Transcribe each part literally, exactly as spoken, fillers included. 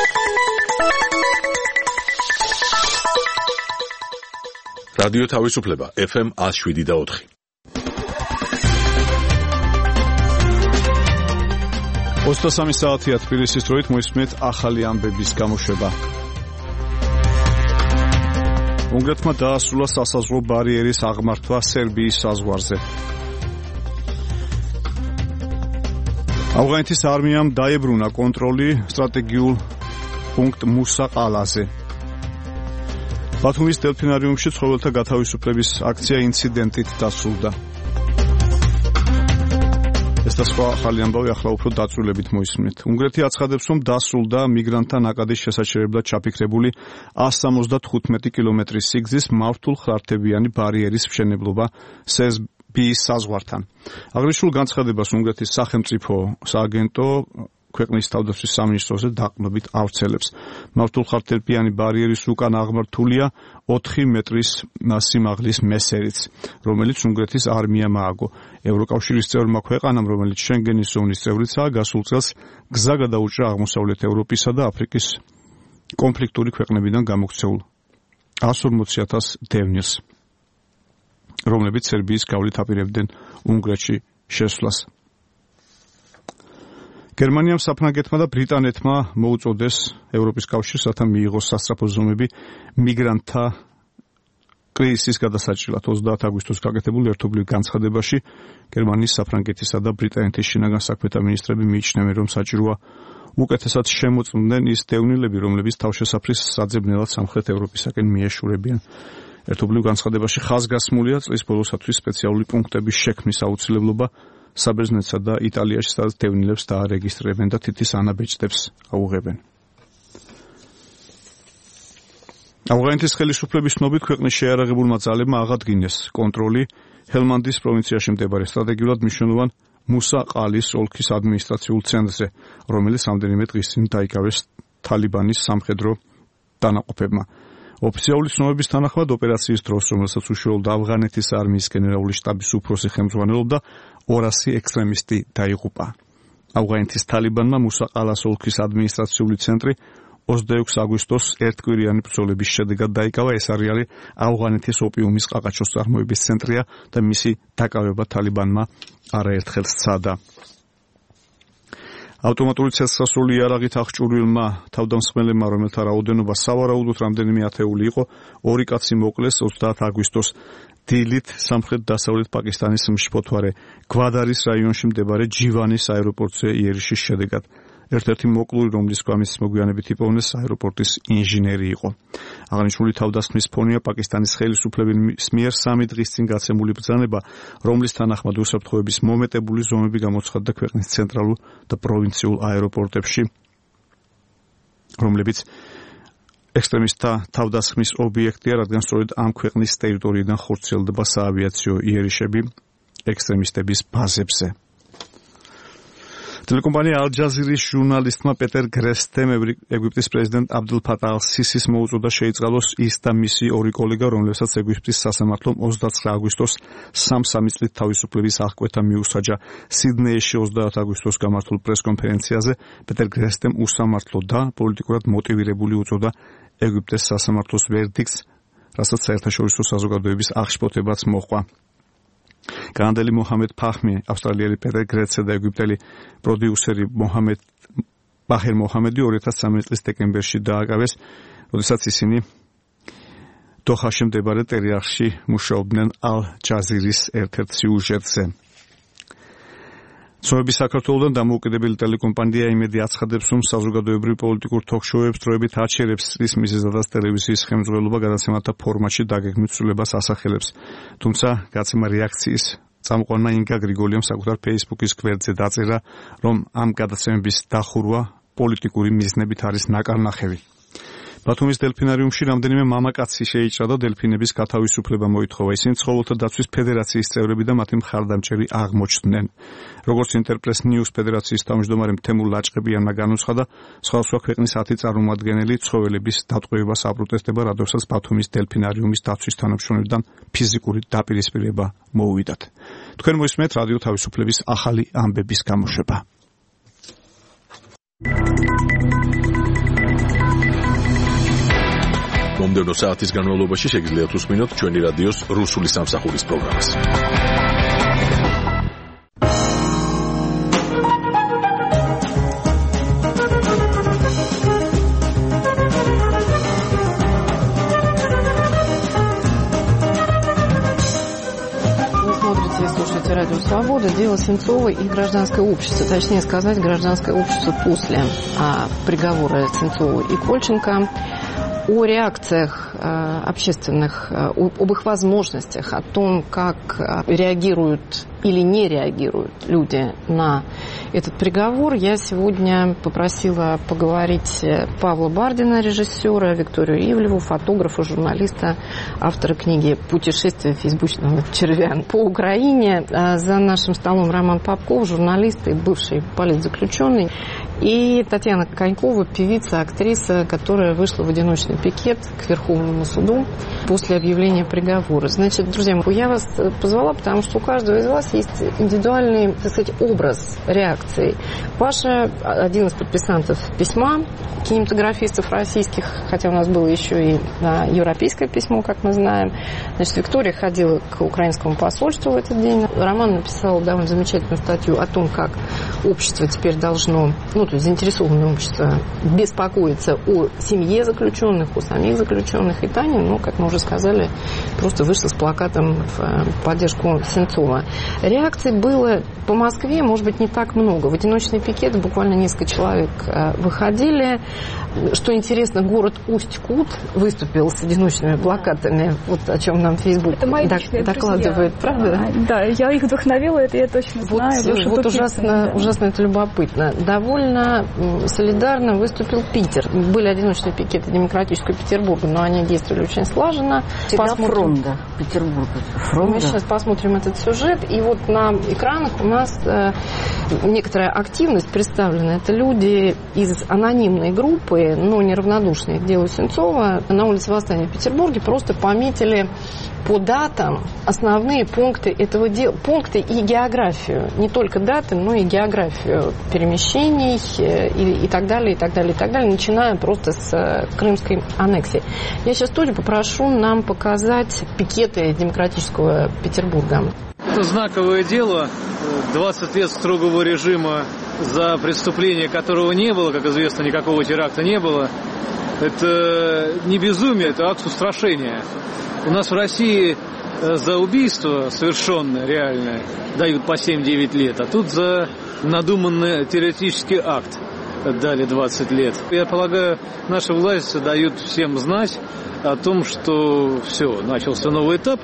რადიო თავისუფლება ეფ ემ one oh seven და four. ოცდასამი საათია თბილისის დროით მოისმენთ ახალი ამბების გამოშვება. უნგრეთმა დაასრულა სასაზღვრო ბარიერის აღმართვა სერბიის საზღვარზე. ავღანეთის არმიამ დაებრუნა კონტროლი სტრატეგიულ პუნქტ მუსაყალაზე. ბათუმის დელფინარიუმში ცხოველთა გათავისუფლების აქცია ინციდენტით დასრულდა. ეს და სხვა ახალი ამბავი ახლა უფრო დაწვრილებით მოისმენთ. უნგრეთი აცხადებს, რომ დასრულდა მიგრანტთა ნაკადის შესაჩერებლად ჩაფიქრებული one seventy-five კილომეტრის სიგრძის მართულხარჯებიანი ბარიერის მშენებლობა სერბიის საზღვართან. აღნიშნულ განცხადებას უნგრეთის სახელმწიფო სააგენტო ქვეყნის თავდაცვის სამინისტროზე დაყრდნობით ავრცელებს. მართულხარჯებიანი ბარიერის უკან აღმართულია ოთხი მეტრის სიმაღლის მესერიც, რომელიც უნგრეთის არმიამ ააგო. ევროკავშირის წევრმა ქვეყანამ, რომელიც შენგენის ზონის წევრიცაა, გასულ წელს გზა გადაუჭრა აღმოსავლეთ ევროპისა და აფრიკის კონფლიქტური ქვეყნებიდან გამოქცეულ one hundred forty thousand დევნილს, რომლებიც სერბიის გავლით აპირებდნენ უნგრეთში შესვლას. გერმანიამ საფრანგეთმა და ბრიტანეთმა მოუწოდეს ევროპის კავშირს, რათა მიიღოს სასწრაფო ზომები მიგრანტთა კრიზისის გადასაჭრელად. ოცდაათი აგვისტოს გაკეთებულ ერთობლივ განცხადებაში გერმანიის, საფრანგეთისა და ბრიტანეთის შინაგან საქმეთა მინისტრები მიიჩნევენ, რომ საჭიროა უკეთესად შემოწმდნენ ის დევნილები, რომლებიც თავშესაფრის საძებნელად სამხრეთ ევროპისაკენ მიეშურებიან. ერთობლივ განცხადებაში ხაზგასმულია წლის ბოლოსათვის სპეციალური პუნქტების შექმნის აუცილებლობა საბერძნეთსა და იტალიაში, სადაც დევნილებს დაარეგისტრირებენ და თითის ანაბეჭდებს აუღებენ. ავღანეთის ხელისუფლების ცნობით ქვეყნის შეიარაღებულმა ძალებმა აღადგინეს კონტროლი ჰელმანდის პროვინციაში მდებარე სტრატეგიულად მნიშვნელოვან მუსაყალის ოლქის ადმინისტრაციულ ცენტრზე, რომელიც რამდენიმე დღის წინ დაიკავეს თალიბანის სამხედრო დანაყოფებმა. ოფიციალური ცნობების თანახმად ოპერაციის დროს, რომელსაც უშუალოდ ავღანეთის არმიის გენერალური შტაბის უფროსი ხელმძღვანელობდა, ორასი ექსტრემისტი დაიღუპა. ავღანეთის თალიბანმა მუსაყალას ოლქის ადმინისტრაციული ცენტრი ოცდაექვსი აგვისტოს ერთკვირიანი ბრძოლების შედეგად დაიკავა. ეს არის ავღანეთის ოპიუმის ყაყაჩოს წარმოების ცენტრია და მისი დაკავება თალიბანმა არაერთხელ სცადა. ავტომატური ცეცხლსასროლი იარაღით აღჭურვილმა თავდამსხმელებმა, რომელთა რაოდენობა სავარაუდოდ რამდენიმე ათეული იყო, ორი კაცი მოკლეს ოცდაათი აგვისტოს დილით სამხრეთ-დასავლეთ პაკისტანის მშფოთვარე გვადარის რაიონში მდებარე ჯივანის აეროპორტზეიერიშის შედეგად. ერთ-ერთი მოკლული, რომლის გვამის მოგვიანებით იპოვნეს, აეროპორტის ინჟინერი იყო. აღნიშნული თავდასხმის ფონია პაკისტანის ხელისუფლების მიერ სამი დღის წინ გაცემული ბრძანება, რომლის თანახმად უსაფრთხოების მომეტებული ზომები გამოცხადდა ქვეყნის ცენტრალურ და პროვინციულ აეროპორტებში, რომლებიც ექსტრემისტთა თავდასხმის ობიექტია, რადგან სწორედ ამ ქვეყნის ტერიტორიიდან ხორციელდება საავიაციო იერიშები ექსტრემისტების ბაზებზე. ტელეკომპანია ალ-ჯაზირის ჟურნალისტმა პეტერ გრესტემ ეგვიპტის პრეზიდენტ აბდულ ფატაჰ ალ-სისის მოუწოდა შეიწყალოს ის და მისი ორი კოლეგა, რომლებსაც ეგვიპტის სასამართლომ ოცდაცხრა აგვისტოს სამ-სამი წლით თავისუფლების აღკვეთა მიუსაჯა. სიდნეიში ოცდაათი აგვისტოს გამართულ პრესკონფერენციაზე პეტერ გრესტემ უსამართლო და პოლიტიკურად მოტივირებული უწოდა ეგვიპტეს სასამართლოს ვერდიქტს, რასაც საერთაშორისო საზოგადოების აღშფოთებაც მოჰყვა. კანადელი მოჰამედ ფახმი, ავსტრალიელი პეტერ გრესტე და ეგვიპტელი პროდიუსერი მოჰამედ ბაჰერ მოჰამედი ორი ათას ცხრამეტი წლის დეკემბერში დააკავეს, როდესაც ისინი დოხაში მდებარე ტელეარხში მუშაობდნენ ალ-ჯაზირის ერთ-ერთ სიუჟეტზე. ცნობების საქართველოდან დამოუკიდებელი ტელეკომპანია იმედი აცხადებს, რომ საზოგადოებრივ პოლიტიკურ თოქ-შოუებს დროებით აჩერებს ის მიზეზადაც ტელევიზიის ხელმძღვანელობა გადაცემათა ფორმატში დაგეგმილ ცვლილებას ასახელებს. თუმცა გაცემა რეაქციის წამყვანმა ინგა გრიგოლიამ საკუთარ ფეისბუქის გვერდზე დაწერა, რომ ამ გადაცემების დახურვა პოლიტიკური მიზნებით არის ნაკარნახევი. ბათუმის დელფინარიუმში რამდენიმე მამაკაცი შეიჭრა და დელფინების გათავისუფლება მოითხოვა. ისინი ცხოველთა დაცვის ფედერაციის წევრები და მათი მხარდამჭერი აღმოჩნდნენ. როგორც ინტერპრეს ნიუს ფედერაციის თავმჯდომარე თემურ ლაჭყებიანმა განუცხადა, სხვადასხვა ქვეყნის ათი წარმომადგენელი ცხოველების დატყვევებას აპროტესტება, რადგანაც ბათუმის დელფინარიუმის დაცვის თანამშრომლებთან ფიზიკური დაპირისპირება მოუვიდათ. თქვენ მოისმენთ რადიო თავისუფლების ახალი ამბების გამოშვება. მომდევნო საათის განმავლობაში შეგიძლიათ უსმინოთ ჩვენი რადიოს რუსული სამსახურის პროგრამას. Радио «Свобода», дело Сенцова и гражданское общество. Точнее сказать, гражданское общество после а, приговора Сенцова и Кольченко. О реакциях а, общественных, а, об их возможностях, о том, как а, реагируют или не реагируют люди на этот приговор, я сегодня попросила поговорить Павла Бардина, режиссера, Викторию Ивлеву, фотографа, журналиста, автора книги «Путешествие фейсбучного червя по Украине». За нашим столом Роман Попков, журналист и бывший политзаключенный, и Татьяна Конькова, певица, актриса, которая вышла в одиночный пикет к Верховному суду после объявления приговора. Значит, друзья мои, я вас позвала, потому что у каждого из вас есть индивидуальный, так сказать, образ реакции. Паша один из подписантов письма кинематографистов российских, хотя у нас было еще и европейское письмо, как мы знаем. Значит, Виктория ходила к украинскому посольству в этот день. Роман написал довольно замечательную статью о том, как общество теперь должно, ну, то есть заинтересованное общество, беспокоиться о семье заключенных, о самих заключенных. И Таня, ну, как мы уже сказали, просто вышла с плакатом в поддержку Сенцова. Реакций было по Москве, может быть, не так много. В одиночный пикет буквально несколько человек выходили. Что интересно, город Усть-Кут выступил с одиночными плакатами, вот о чем нам Facebook докладывает, друзья. Правда? Да, я их вдохновила, это я точно знаю. Вот, вот ужасно, да. ужасно это любопытно. Довольно солидарно выступил Питер. Были одиночные пикеты Демократического Петербурга, но они действовали очень слаженно. Посмотрим. Фронта, Петербург. Фронта. Мы сейчас посмотрим этот сюжет, и вот на экранах у нас э, некоторая активность представлена. Это люди из анонимной группы, но неравнодушные к делу Сенцова, на улице Восстания в Петербурге просто пометили по датам основные пункты этого дела, пункты и географию, не только даты, но и географию перемещений и, и так далее, и так далее, и так далее, начиная просто с крымской аннексии. Я сейчас тоже попрошу нам показать пикеты Демократического Петербурга. Это знаковое дело, двадцать лет строгого режима за преступление, которого не было, как известно, никакого теракта не было. Это не безумие, это акт устрашения. У нас в России за убийство совершенное, реальное, дают по семь-девять лет, а тут за надуманный террористический акт дали двадцать лет. Я полагаю, наши власти дают всем знать о том, что все, начался новый этап,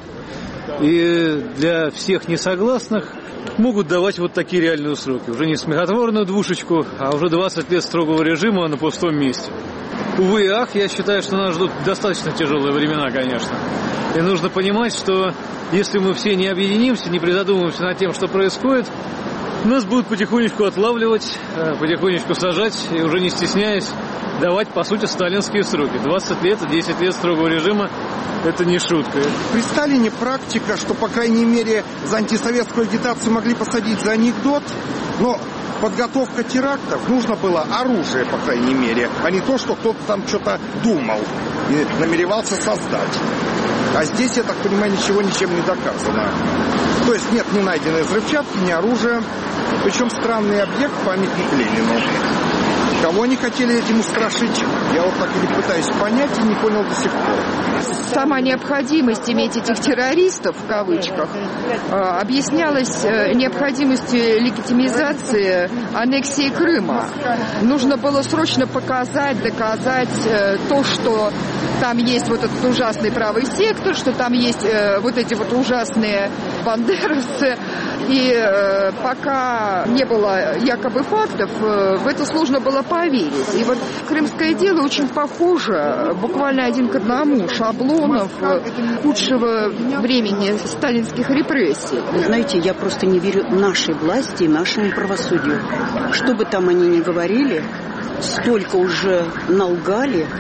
и для всех несогласных могут давать вот такие реальные сроки. Уже не смехотворную двушечку, а уже двадцать лет строгого режима на пустом месте. Увы и ах, я считаю, что нас ждут достаточно тяжелые времена, конечно. И нужно понимать, что если мы все не объединимся, не призадумываемся над тем, что происходит, нас будут потихонечку отлавливать, потихонечку сажать и уже не стесняясь давать, по сути, сталинские сроки. двадцать лет, десять лет строгого режима – это не шутка. При Сталине практика, что, по крайней мере, за антисоветскую агитацию могли посадить за анекдот, но подготовка терактов нужно было оружие, по крайней мере, а не то, что кто-то там что-то думал и намеревался создать. А здесь, я так понимаю, ничего ничем не доказано. То есть нет ни найденной взрывчатки, ни оружия. Причем странный объект — памятник Ленину. Кого они хотели этим устрашить, я вот так и пытаюсь понять и не понял до сих пор. Сама необходимость иметь этих террористов, в кавычках, объяснялась необходимостью легитимизации аннексии Крыма. Нужно было срочно показать, доказать то, что там есть вот этот ужасный правый сектор, что там есть вот эти вот ужасные бандеровцы. И э, пока не было якобы фактов, э, в это сложно было поверить. И вот крымское дело очень похоже, буквально один к одному, шаблонов э, худшего времени сталинских репрессий. Вы знаете, я просто не верю нашей власти и нашему правосудию. Что бы там они ни говорили, столько уже налгали,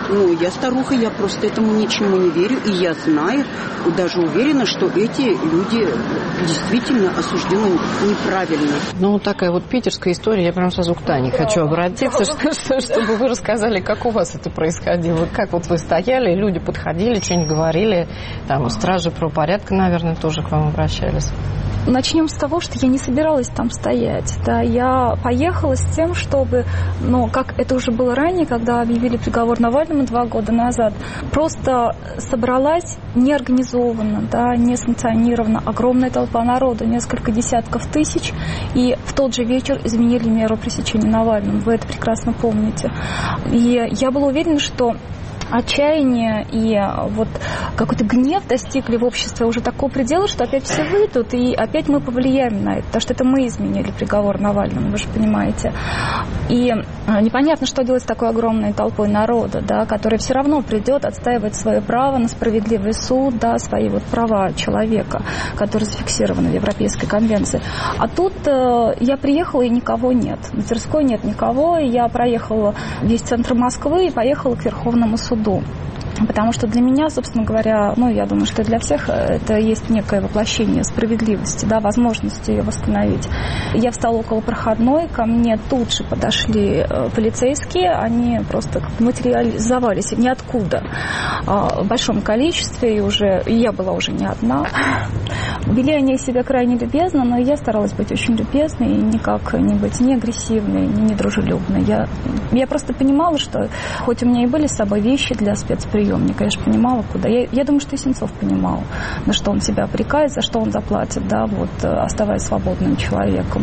Ну, я старуха, я просто этому ничему не верю. И я знаю, даже уверена, что эти люди действительно осуждены неправильно. Ну, такая вот питерская история. Я прям сразу к Тане хочу обратиться, чтобы вы рассказали, как у вас это происходило. Как вот вы стояли, люди подходили, что-нибудь говорили. Там стражи правопорядка, наверное, тоже к вам обращались. Начнем с того, что я не собиралась там стоять. Да, я поехала с тем, чтобы, ну, как это уже было ранее, когда объявили приговор Навальному два года назад, просто собралась неорганизованно, да, несанкционированно огромная толпа народа, несколько десятков тысяч, и в тот же вечер изменили меру пресечения Навального. Вы это прекрасно помните. И я была уверена, что отчаяние и вот какой-то гнев достигли в обществе уже такого предела, что опять все выйдут, и опять мы повлияем на это, потому что это мы изменили приговор Навальному, вы же понимаете. И непонятно, что делать с такой огромной толпой народа, да, которая все равно придет отстаивать свое право на справедливый суд, да, свои вот права человека, которые зафиксированы в Европейской конвенции. А тут э, я приехала, и никого нет. В мастерской нет никого, и я проехала весь центр Москвы и поехала к Верховному суду. Потому что для меня, собственно говоря, ну, я думаю, что для всех это есть некое воплощение справедливости, да, возможности ее восстановить. Я встала около проходной, ко мне тут же подошли полицейские, они просто материализовались ниоткуда в большом количестве, и уже и я была уже не одна. Вели они себя крайне любезно, но я старалась быть очень любезной и никак не быть ни агрессивной, ни недружелюбной. Я, я просто понимала, что хоть у меня и были с собой вещи для спецприема, я, конечно, понимала, куда. Я, я думаю, что и Сенцов понимал, на что он себя обрекает, за что он заплатит, да, вот, оставаясь свободным человеком.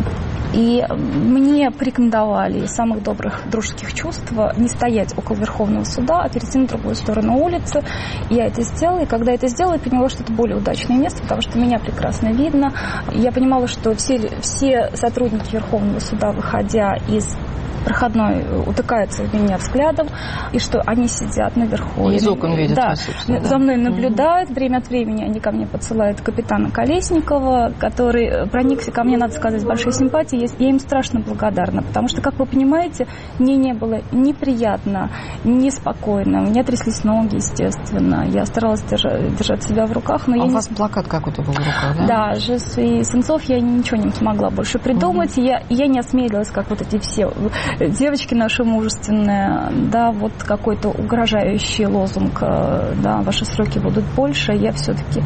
И мне порекомендовали из самых добрых дружеских чувств не стоять около Верховного суда, а перейти на другую сторону улицы. Я это сделала, и когда это сделала, я поняла, что это более удачное место, потому что меня прекрасно видно. Я понимала, что все, все сотрудники Верховного суда, выходя из проходной, утыкаются в меня взглядом, и что они сидят наверху. Из окон видят. Да, вас, да, за мной наблюдают. Mm-hmm. Время от времени они ко мне подсылают капитана Колесникова, который проникся ко мне, надо сказать, с большой симпатией. Я им страшно благодарна, потому что, как вы понимаете, мне не было неприятно, неспокойно. У меня тряслись ноги, естественно. Я старалась держать, держать себя в руках. Но а я у не... вас плакат какой-то был в руках, да? Да, же и Сенцов я ничего не смогла больше придумать. Mm-hmm. Я, я не осмелилась, как вот эти все девочки наши мужественные, да, вот какой-то угрожающий лозунг, да, ваши сроки будут больше. Я все-таки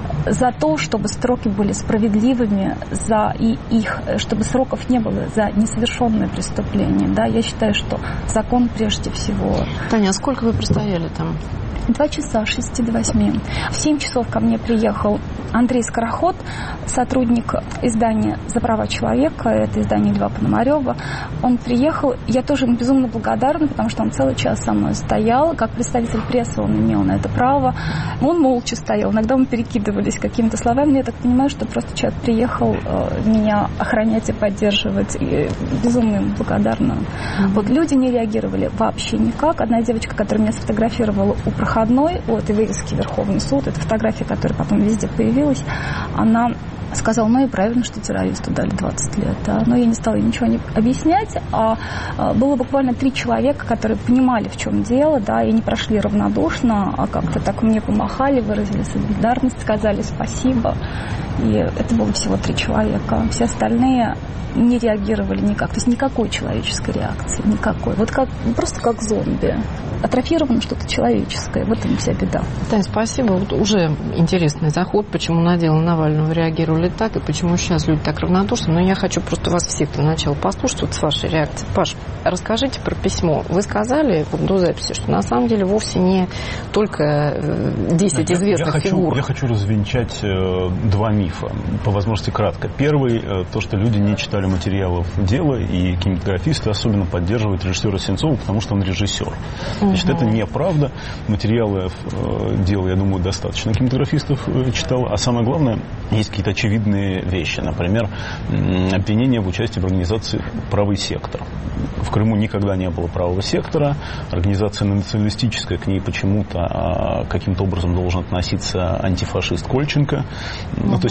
за то, чтобы сроки были справедливыми, за и их, чтобы сроков не было за несовершенное преступление. Да, я считаю, что закон прежде всего. Таня, а сколько вы простояли там? Два часа, с шести до восьми. В семь часов ко мне приехал Андрей Скороход, сотрудник издания «За права человека», это издание Льва Пономарева. Он приехал, я тоже ему безумно благодарна, потому что он целый час со мной стоял. Как представитель прессы он имел на это право. Он молча стоял, иногда мы перекидывались какими-то словами, но я так понимаю, что просто человек приехал э, меня охранять и поддерживать. И безумно ему благодарна. Mm-hmm. Вот люди не реагировали вообще никак. Одна девочка, которая меня сфотографировала у прохода, одной, у этой вывески Верховный суд, это фотография, которая потом везде появилась, она сказала, ну и правильно, что террористу дали двадцать лет. Да? Но я не стала ничего не объяснять, а, а было буквально три человека, которые понимали, в чем дело, да, и не прошли равнодушно, а как-то так мне помахали, выразили солидарность, сказали спасибо. И это было всего три человека. Все остальные не реагировали никак. То есть никакой человеческой реакции, никакой. Вот как, просто как зомби. Атрофировано что-то человеческое. В этом вся беда. Тань, спасибо. Вот уже интересный заход, почему на дело Навального реагировали так, и почему сейчас люди так равнодушны. Но я хочу просто вас всех для начала послушать вот с вашей реакцией. Паш, расскажите про письмо. Вы сказали вот до записи, что на самом деле вовсе не только десять известных я фигур. Хочу, я хочу развенчать э, два мифа, по возможности кратко. Первый, э, то, что люди не читали материалов дела, и кинематографисты особенно поддерживают режиссера Сенцова, потому что он режиссер. Значит, это неправда. Материалы э, дела, я думаю, достаточно кинематографистов э, читало. А самое главное, есть какие-то очевидные вещи. Например, э, обвинение в участии в организации «Правый сектор». В Крыму никогда не было правого сектора. Организация националистическая, к ней почему-то э, каким-то образом должен относиться антифашист Кольченко. Ну, то есть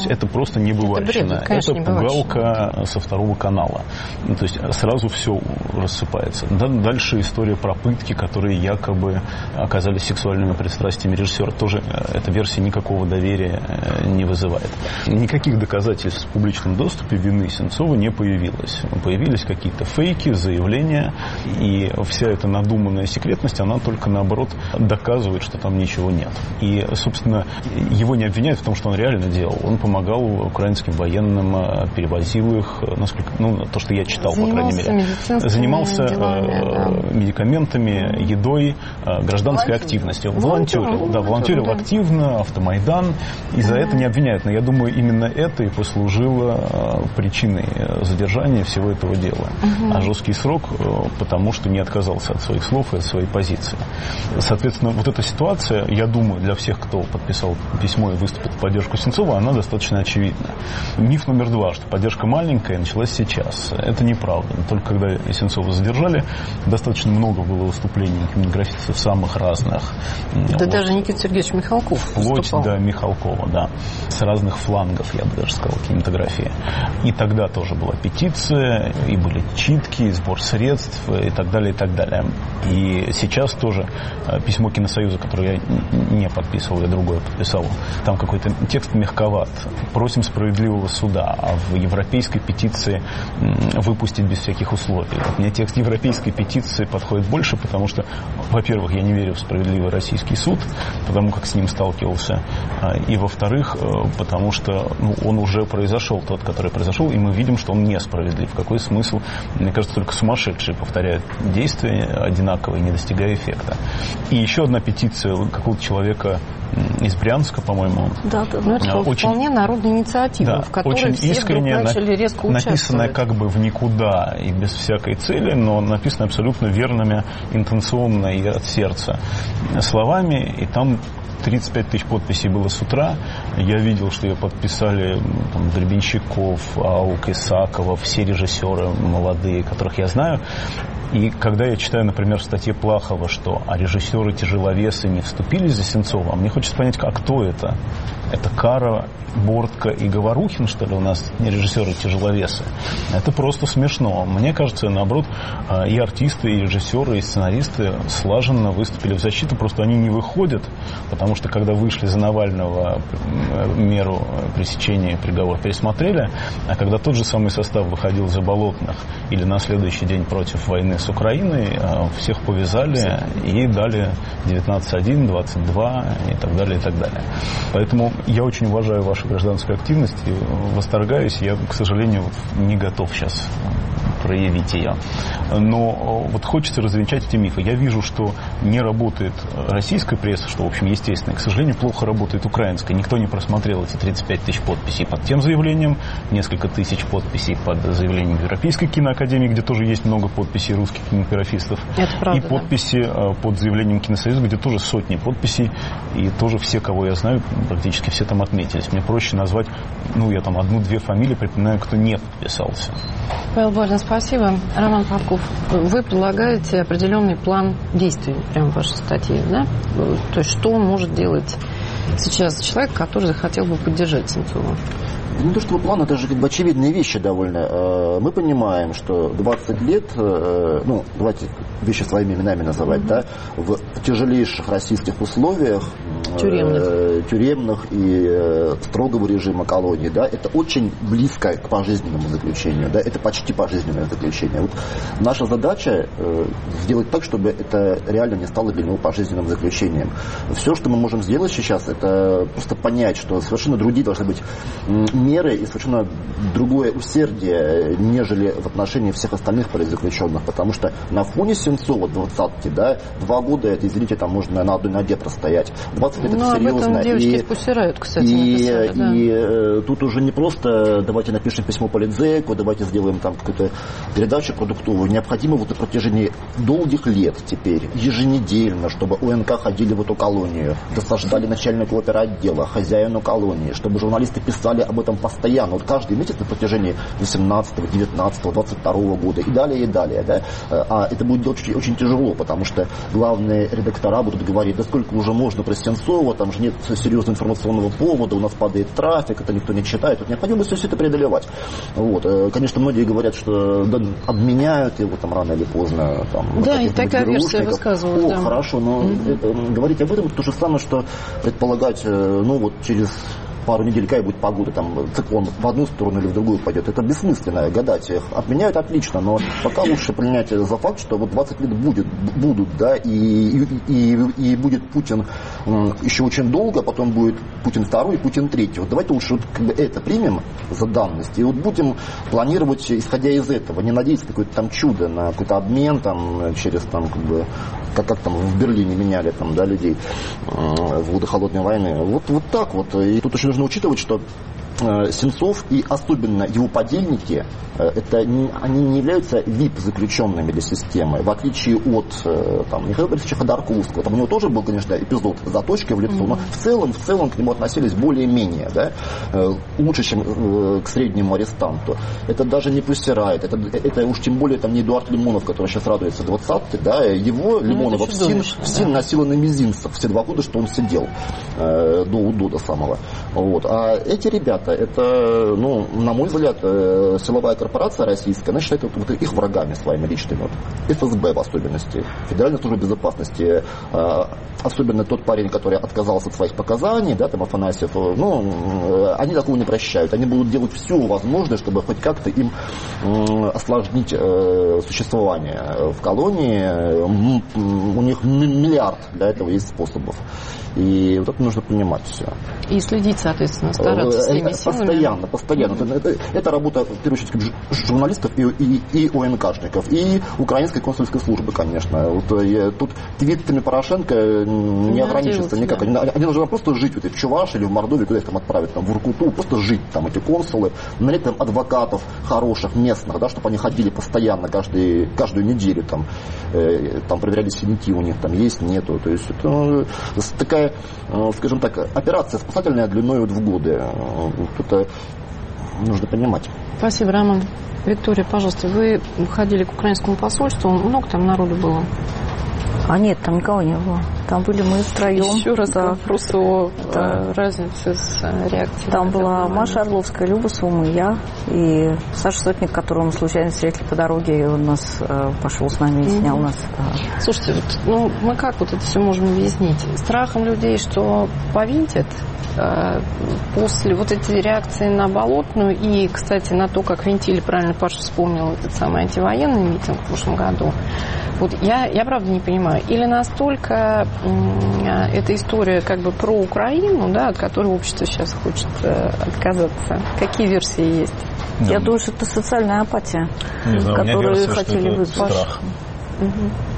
есть это просто небывальщина. Это, бред, это пугалка со второго канала. Ну, то есть сразу все рассыпается. Дальше история про пытки, которые якобы оказались сексуальными пристрастиями режиссера. Тоже эта версия никакого доверия не вызывает. Никаких доказательств в публичном доступе вины Сенцова не появилось. Появились какие-то фейки, заявления, и вся эта надуманная секретность, она только наоборот доказывает, что там ничего нет. И, собственно, его не обвиняют в том, что он реально делал. Он помогал украинским военным, перевозил их, насколько, ну, то, что я читал, занимался по крайней мере. Занимался делами, да. медикаментами, едой, гражданской активностью. Волонтерил. Да, волонтерил активно, автомайдан, и за это не обвиняют. Но я думаю, именно это и послужило причиной задержания всего этого дела. Угу. А жесткий срок, потому что не отказался от своих слов и от своей позиции. Соответственно, вот эта ситуация, я думаю, для всех, кто подписал письмо и выступит в поддержку Сенцова, она достаточно очевидна. Миф номер два, что поддержка маленькая, началась сейчас. Это неправда. Только когда Сенцова задержали, достаточно много было выступлений кинематографистов самых разных. Да вот. Даже Никита Сергеевич Михалков Вплоть выступал. до Михалкова, да. С разных флангов, я бы даже сказал, кинематографии. И тогда тоже была петиция, и были читки, и сбор средств, и так далее, и так далее. И сейчас тоже письмо Киносоюза, которое я не подписывал, я другое подписал, там какой-то текст мягковат. Просим справедливого суда, а в европейской петиции выпустить без всяких условий. Мне текст европейской петиции подходит больше, потому что, во-первых, я не верю в справедливый российский суд, потому как с ним сталкивался, и, во-вторых, потому что ну, он уже произошел, тот, который произошел, и мы видим, что он несправедлив. Какой смысл? Мне кажется, только сумасшедшие повторяют действия одинаковые, не достигая эффекта. И еще одна петиция какого-то человека из Брянска, по-моему. Да, да. Ну, это очень, вполне народная инициатива, да, в которой очень все искренне вдруг начали резко участвовать. Написанная как бы в никуда и без всякой цели, но написано абсолютно верными, интенционно и от сердца словами, и там тридцать пять тысяч подписей было с утра. Я видел, что ее подписали там, Гребенщиков, Аук, Исакова, все режиссеры молодые, которых я знаю. И когда я читаю, например, в статье Плахова, что а режиссеры-тяжеловесы не вступились за Сенцова, мне хочется понять, а кто это? Это Кара, Бортко и Говорухин, что ли, у нас не режиссеры-тяжеловесы? Это просто смешно. Мне кажется, наоборот, и артисты, и режиссеры, и сценаристы слаженно выступили в защиту, просто они не выходят, потому что когда вышли за Навального, меру пресечения и приговор пересмотрели, а когда тот же самый состав выходил за Болотных или на следующий день против войны с Украиной, всех повязали и дали девятнадцать один, двадцать два и так далее, и так далее. Поэтому я очень уважаю вашу гражданскую активность и восторгаюсь. Я, к сожалению, не готов сейчас проявить ее. Но вот хочется развенчать эти мифы. Я вижу, что не работает российская пресса, что, в общем, естественно. К сожалению, плохо работает украинская. Никто не просмотрел эти тридцать пять тысяч подписей под тем заявлением, несколько тысяч подписей под заявлением Европейской киноакадемии, где тоже есть много подписей русских кинематографистов. Это правда, и подписи да. под заявлением Киносоюза, где тоже сотни подписей. И тоже все, кого я знаю, практически все там отметились. Мне проще назвать, ну, я там одну-две фамилии припоминаю, кто не подписался. Павел Борзин, спасибо. Роман Попков, вы предлагаете определенный план действий прямо в вашей статье, да? То есть что он может делать сейчас человек, который захотел бы поддержать Сенцова? Не то чтобы план, это же как бы очевидные вещи довольно. Мы понимаем, что двадцать лет, ну, давайте вещи своими именами называть, mm-hmm. да, в тяжелейших российских условиях, тюремных, тюремных и строгого режима колонии, да, это очень близко к пожизненному заключению, да, это почти пожизненное заключение. Вот наша задача сделать так, чтобы это реально не стало для него пожизненным заключением. Все, что мы можем сделать сейчас, это просто понять, что совершенно другие должны быть меры и совершенно другое усердие, нежели в отношении всех остальных политзаключенных, потому что на фоне Сенцова двадцатки, да, два года, это, извините, там можно на одной ноге простоять. двадцать лет ну, это серьезно. Об этом девочки и, спустирают, кстати, и, написали, да. и э, тут уже не просто давайте напишем письмо Политзеку, давайте сделаем там какую-то передачу продуктовую. Необходимо вот на протяжении долгих лет теперь, еженедельно, чтобы ОНК ходили в эту колонию, досаждали начальнику начальнику оперотдела, хозяину колонии, чтобы журналисты писали об этом постоянно, вот каждый месяц на протяжении восемнадцатого, девятнадцатого, двадцать второго года и далее, и далее. Да? А это будет очень, очень тяжело, потому что главные редактора будут говорить, да сколько уже можно про Сенцова, там же нет серьезного информационного повода, у нас падает трафик, это никто не читает, тут необходимо все это преодолевать. Вот. Конечно, многие говорят, что да, обменяют его там рано или поздно. Там, да, и такая версия высказывалась. О, да. хорошо, но mm-hmm. это, говорить об этом то же самое, что предполагать, ну вот через пару недель какая будет погода, там циклон в одну сторону или в другую пойдет. Это бессмысленно гадать. Их обменяют отлично, но пока лучше принять за факт, что вот двадцать лет будет, будут, да, и, и, и, и будет Путин еще очень долго, потом будет Путин второй и Путин третий. Вот давайте лучше вот как бы это примем за данность и вот будем планировать, исходя из этого, не надеяться на какое-то там чудо, на какой-то обмен там через там как бы как, как там в Берлине меняли там, да, людей в годы холодной войны. Вот, вот так вот. И тут еще нужно учитывать, что Сенцов и особенно его подельники, это не, они не являются ви ай пи-заключенными для системы, в отличие от там, Михаила Борисовича Ходорковского. Там у него тоже был, конечно, эпизод с заточкой в лицо, mm-hmm. но в целом, в целом к нему относились более-менее, да, лучше, чем к среднему арестанту. Это даже не Пусирайт, это, это уж тем более там, не Эдуард Лимонов, который сейчас радуется двадцатке, да, его, Лимонова, в СИН, в СИН да. носила на мизинцах все два года, что он сидел э, до УДО до самого. Вот. А эти ребята, это, ну, на мой взгляд, силовая корпорация российская, она считает вот их врагами своими личными. Вот. эф эс бэ в особенности, Федеральная служба безопасности, особенно тот парень, который отказался от своих показаний, да, там Афанасьев, ну, они такого не прощают. Они будут делать все возможное, чтобы хоть как-то им осложнить существование в колонии. У них миллиард для этого есть способов. И вот это нужно понимать все. И следить, соответственно, стараться всеми силами. Постоянно, постоянно. Mm-hmm. Это, это работа, в первую очередь, журналистов и, и, и ОНКшников, и украинской консульской службы, конечно. Вот, и, тут твитами Порошенко не, не ограничится никак. Да. Они, они должны просто жить вот, в Чувашии или в Мордовии, куда их там отправить, там, в Воркуту, просто жить там, эти консулы, нанять там адвокатов хороших, местных, да, чтобы они ходили постоянно, каждый, каждую неделю, там, э, там проверяли синяки у них, там есть, нету. То есть это ну, такая, скажем так, операция спасательная длиной в годы. Это нужно понимать. Спасибо, Роман. Виктория, пожалуйста, вы ходили к украинскому посольству, много там народу было? А нет, там никого не было. Там были мы втроем. Еще раз да. вопрос о да. разнице с реакцией. Там была Маша Орловская, Люба Сум и я. И Саша Сотник, которого мы случайно встретили по дороге, и он нас э, пошел с нами и mm-hmm. снял нас. Э. Слушайте, вот, ну мы как вот это все можем объяснить? Страхом людей, что повинтят э, после вот этой реакции на Болотную и, кстати, на то, как винтили, правильно Паша вспомнил, этот самый антивоенный митинг в прошлом году. Вот я, я правда не понимаю, или настолько м, эта история как бы про Украину, да, от которой общество сейчас хочет э, отказаться. Какие версии есть? Да. Я думаю, что это социальная апатия, не знаю, которую версия, хотели вызвать. Страх. Угу.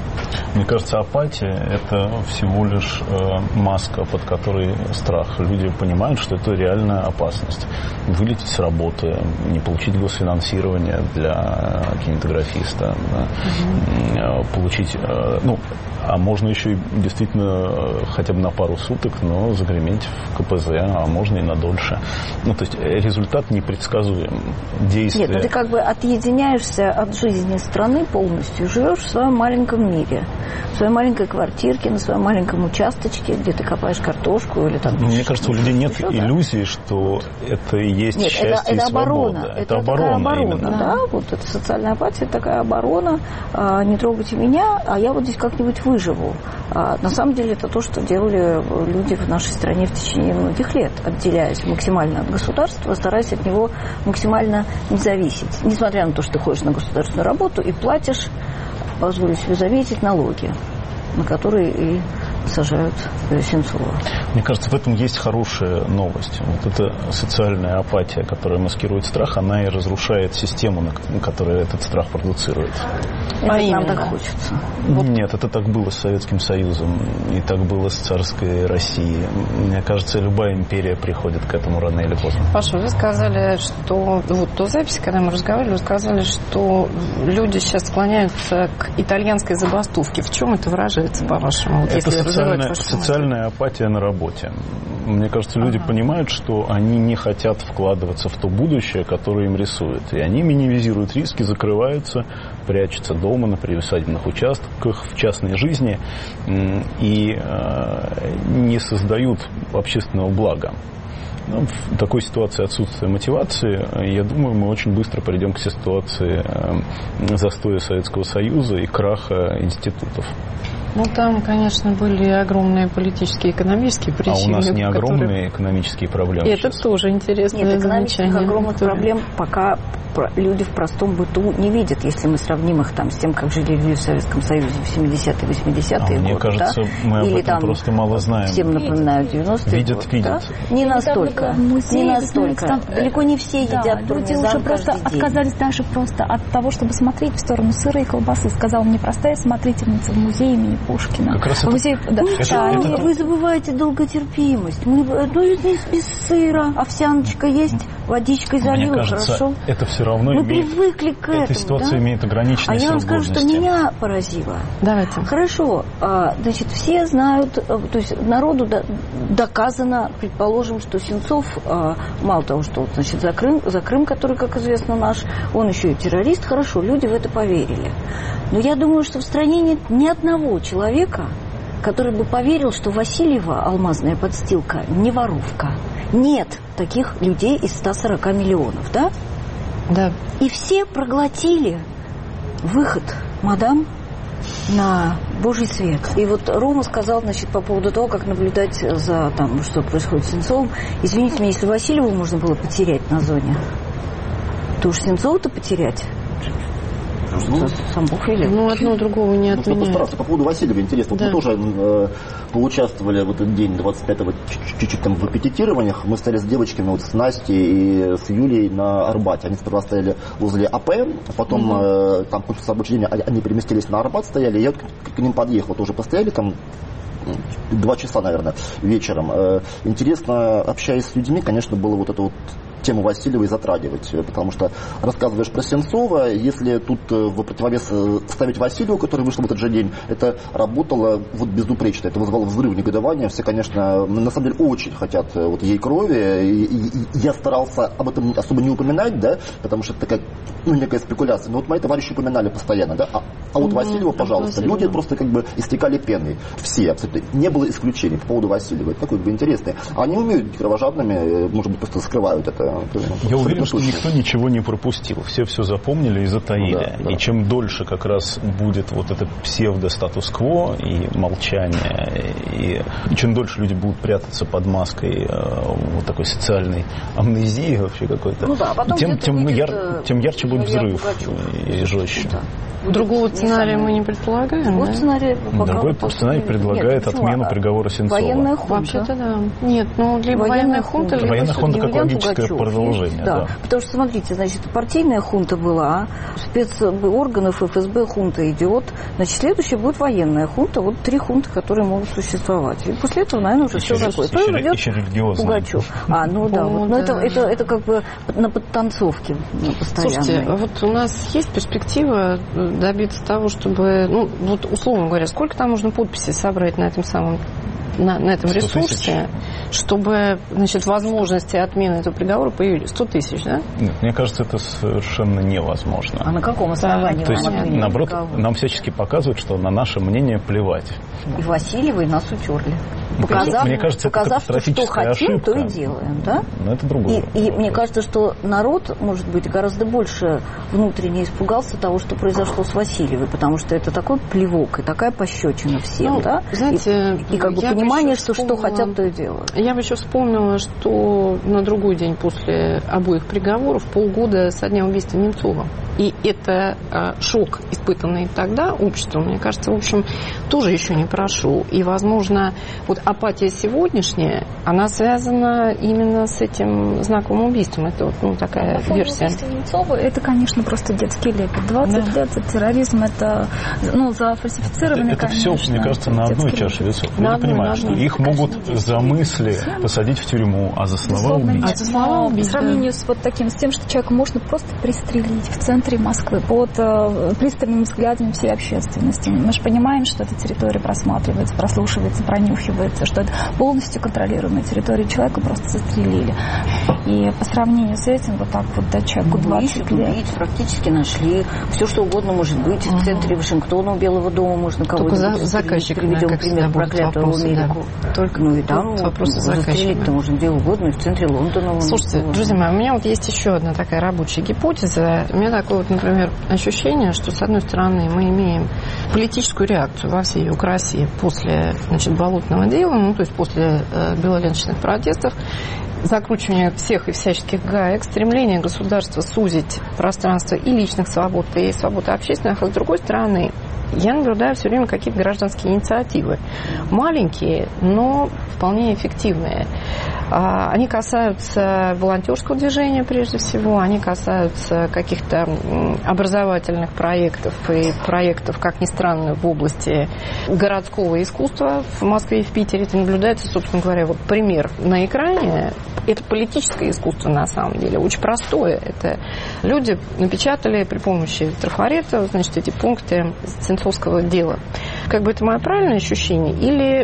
Мне кажется, апатия – это всего лишь э, маска, под которой страх. Люди понимают, что это реальная опасность. Вылететь с работы, не получить госфинансирование для кинематографиста, да, mm-hmm. получить, э, ну, а можно еще и действительно хотя бы на пару суток, но загреметь в ка пэ зэ, а можно и на дольше. Ну, то есть результат непредсказуем. Действие... Нет, ну ты как бы отъединяешься от жизни страны полностью, живешь в своем маленьком мире, в своей маленькой квартирке, на своем маленьком участочке, где ты копаешь картошку или там... Мне кажется, у людей нет еще, иллюзий, да? Что это и есть нет, счастье это, это и оборона. свобода. Это, это оборона, оборона именно. Да, вот это социальная апатия, такая оборона. А, не трогайте меня, а я вот здесь как-нибудь выживу. А, на самом деле это то, что делали люди в нашей стране в течение многих лет, отделяясь максимально от государства, стараясь от него максимально не зависеть. Несмотря на то, что ты ходишь на государственную работу и платишь, позволю себе заметить, налоги, на которые и сажают Сенцова. Мне кажется, в этом есть хорошая новость. Вот эта социальная апатия, которая маскирует страх, она и разрушает систему, на которой этот страх продуцирует. Это а нам так хочется. Вот. Нет, это так было с Советским Союзом, и так было с царской Россией. Мне кажется, любая империя приходит к этому рано или поздно. Паша, вы сказали, что... Вот до записи, когда мы разговаривали, вы сказали, что люди сейчас склоняются к итальянской забастовке. В чем это выражается, по-вашему? Вот это если социальная, социальная апатия на работе. Мне кажется, люди ага. понимают, что они не хотят вкладываться в то будущее, которое им рисуют. И они минимизируют риски, закрываются, прячутся дома на приусадебных участках, в частной жизни и э, не создают общественного блага. Ну, в такой ситуации отсутствия мотивации, я думаю, мы очень быстро придем к ситуации э, застоя Советского Союза и краха институтов. Ну, там, конечно, были огромные политические и экономические причины. А у нас не огромные которые... экономические проблемы. И это тоже интересное Нет, экономических замечание. огромных которые... проблем пока люди в простом быту не видят, если мы сравним их там с тем, как жили люди в Советском Союзе в семидесятые, восьмидесятые а годы. Мне кажется, да? мы об Или этом там, просто мало знаем. Всем напоминаю, девяностые видят, годы. Видят, да? Не настолько. Музее, не настолько. Там, Далеко не все едят да, люди уже просто отказались даже просто от того, чтобы смотреть в сторону сыра и колбасы. Сказала мне простая смотрительница в музее имени Пушкина. Как раз это... Музей, да. Ничего, да, это... вы забываете долготерпимость. Мы, ну, без, без сыра, овсяночка есть, водичкой залил, Мне кажется, хорошо. Это все равно Мы имеет... привыкли к этому. Эта ситуация да? имеет ограниченный А я вам скажу, годности. что меня поразило. Давайте. Хорошо, а, значит, все знают, то есть народу до, доказано, предположим, что Сенцов, а, мало того, что значит, за Крым, за Крым, который, как известно, наш, он еще и террорист, хорошо, люди в это поверили. Но я думаю, что в стране нет ни одного человека, который бы поверил, что Васильева алмазная подстилка не воровка. Нет таких людей из ста сорока миллионов, да? Да. И все проглотили выход мадам на Божий свет. И вот Рома сказал, значит, по поводу того, как наблюдать за там, что происходит с Сенцовым. Извините меня, если Васильеву можно было потерять на зоне, то уж Сенцова-то потерять. Ну, сам Бог велел. Ну, одно другого не отменяет. Нужно постараться. По поводу Васильева интересно. Да. Вот мы тоже э, поучаствовали в этот день двадцать пятого чуть-чуть там в репетитированиях. Мы стояли с девочками, вот с Настей и с Юлей на Арбате. Они сперва стояли возле АП, а потом угу. э, там после рабочего дня они переместились на Арбат, стояли. Я вот к, к ним подъехал, тоже постояли там два часа, наверное, вечером. Э, интересно, общаясь с людьми, конечно, было вот это вот тему Васильевой затрагивать, потому что рассказываешь про Сенцова, если тут в противовес ставить Васильеву, который вышел в этот же день, это работало вот безупречно, это вызвало взрыв негодования, все, конечно, на самом деле очень хотят вот ей крови, и, и, и я старался об этом особо не упоминать, да, потому что это такая, ну, некая спекуляция, но вот мои товарищи упоминали постоянно, да, а, а вот mm-hmm. Васильева, пожалуйста, Васильева. Люди просто как бы истекали пеной, все абсолютно, не было исключений по поводу Васильева, это такое как бы интересное, они умеют быть кровожадными, может быть, просто скрывают это. Я уверен, что никто ничего не пропустил. Все все запомнили и затаили. Да, да. И чем дольше как раз будет вот это псевдо-статус-кво и молчание, и, и чем дольше люди будут прятаться под маской э, вот такой социальной амнезии вообще какой-то, ну да, тем, тем, будет, яр, тем ярче будет взрыв и, и жестче. Да. Другого сценария мы не предполагаем, Другой да? сценарий, Другой сценарий предлагает Нет, отмену приговора Сенцова. Военная хунта. Вообще-то да. Нет, ну либо военная хунта, либо военная хунта как логическое Пугачев. Продолжение. Да. Да. Потому что, смотрите, значит, партийная хунта была, спецорганов эф эс бэ хунта идет, значит, следующая будет военная хунта, вот три хунты, которые могут существовать. И после этого, наверное, уже еще, все закончится. Потом идет еще религиозно. Пугачев. А, ну да, вот, ну, это, это, это как бы на подтанцовке постоянной. Слушайте, вот у нас есть перспектива добиться того, чтобы, ну, вот условно говоря, сколько там можно подписей собрать на этом самом, на, на этом ресурсе, чтобы, значит, возможности отмены этого приговора появились? сто тысяч, да? Нет, мне кажется, это совершенно невозможно. А на каком основании? То есть, наоборот, нам всячески показывают, что на наше мнение плевать. И Васильева, и нас утерли. Показав, мне кажется, показав это что, что хотим, ошибка. то и делаем, да? Но это другое. И, и мне кажется, что народ, может быть, гораздо больше внутренне испугался того, что произошло с Васильевой, потому что это такой плевок и такая пощечина всем, ну, да? Знаете, и, и как бы понимание, что что хотят, то и делают. Я бы еще вспомнила, что на другой день после обоих приговоров полгода со дня убийства Немцова. И это а, шок, испытанный тогда обществом, мне кажется, в общем, тоже еще не прошел. И, возможно, вот апатия сегодняшняя, она связана именно с этим знаковым убийством. Это вот, ну, такая а версия. Убийство Немцова, это, конечно, просто детский лепет. двадцать да. лет за терроризм, это, ну, за фальсифицированный, это, это конечно. все, мне кажется, на одной чаше весов. Люди понимают, что их могут за мысли посадить в тюрьму, а за слова убить. А за слова убить, по сравнению да. с вот таким, с тем, что человека можно просто пристрелить в центре Москвы под э, пристальными взглядами всей общественности. Мы же понимаем, что эта территория просматривается, прослушивается, пронюхивается, что это полностью контролируемая территория, человека просто застрелили. И по сравнению с этим, вот так вот, да, человеку двадцать лет. Убить, практически нашли. Все, что угодно может быть. В центре Вашингтона у Белого дома можно кого-то застрелить. Заказчик, приведем пример проклятого Америку. Да. Только ну и там вопросы застрелить-то можно где угодно, и в центре Лондона. Слушайте, друзья мои, у меня вот есть еще одна такая рабочая гипотеза. У меня такое вот, например, ощущение, что, с одной стороны, мы имеем политическую реакцию во всей ее красе после, значит, болотного дела, ну, то есть после э, белоленточных протестов, закручивание всех и всяческих гаек, стремление государства сузить пространство и личных свобод, и свободы общественных, а с другой стороны, я наблюдаю все время какие-то гражданские инициативы. Маленькие, но вполне эффективные. Они касаются волонтерского движения, прежде всего. Они касаются каких-то образовательных проектов и проектов, как ни странно, в области городского искусства. В Москве и в Питере это наблюдается, собственно говоря, вот пример на экране. Это политическое искусство, на самом деле, очень простое. Это люди напечатали при помощи трафарета, значит, эти пункты Сенцовского дела. Как бы это мое правильное ощущение? Или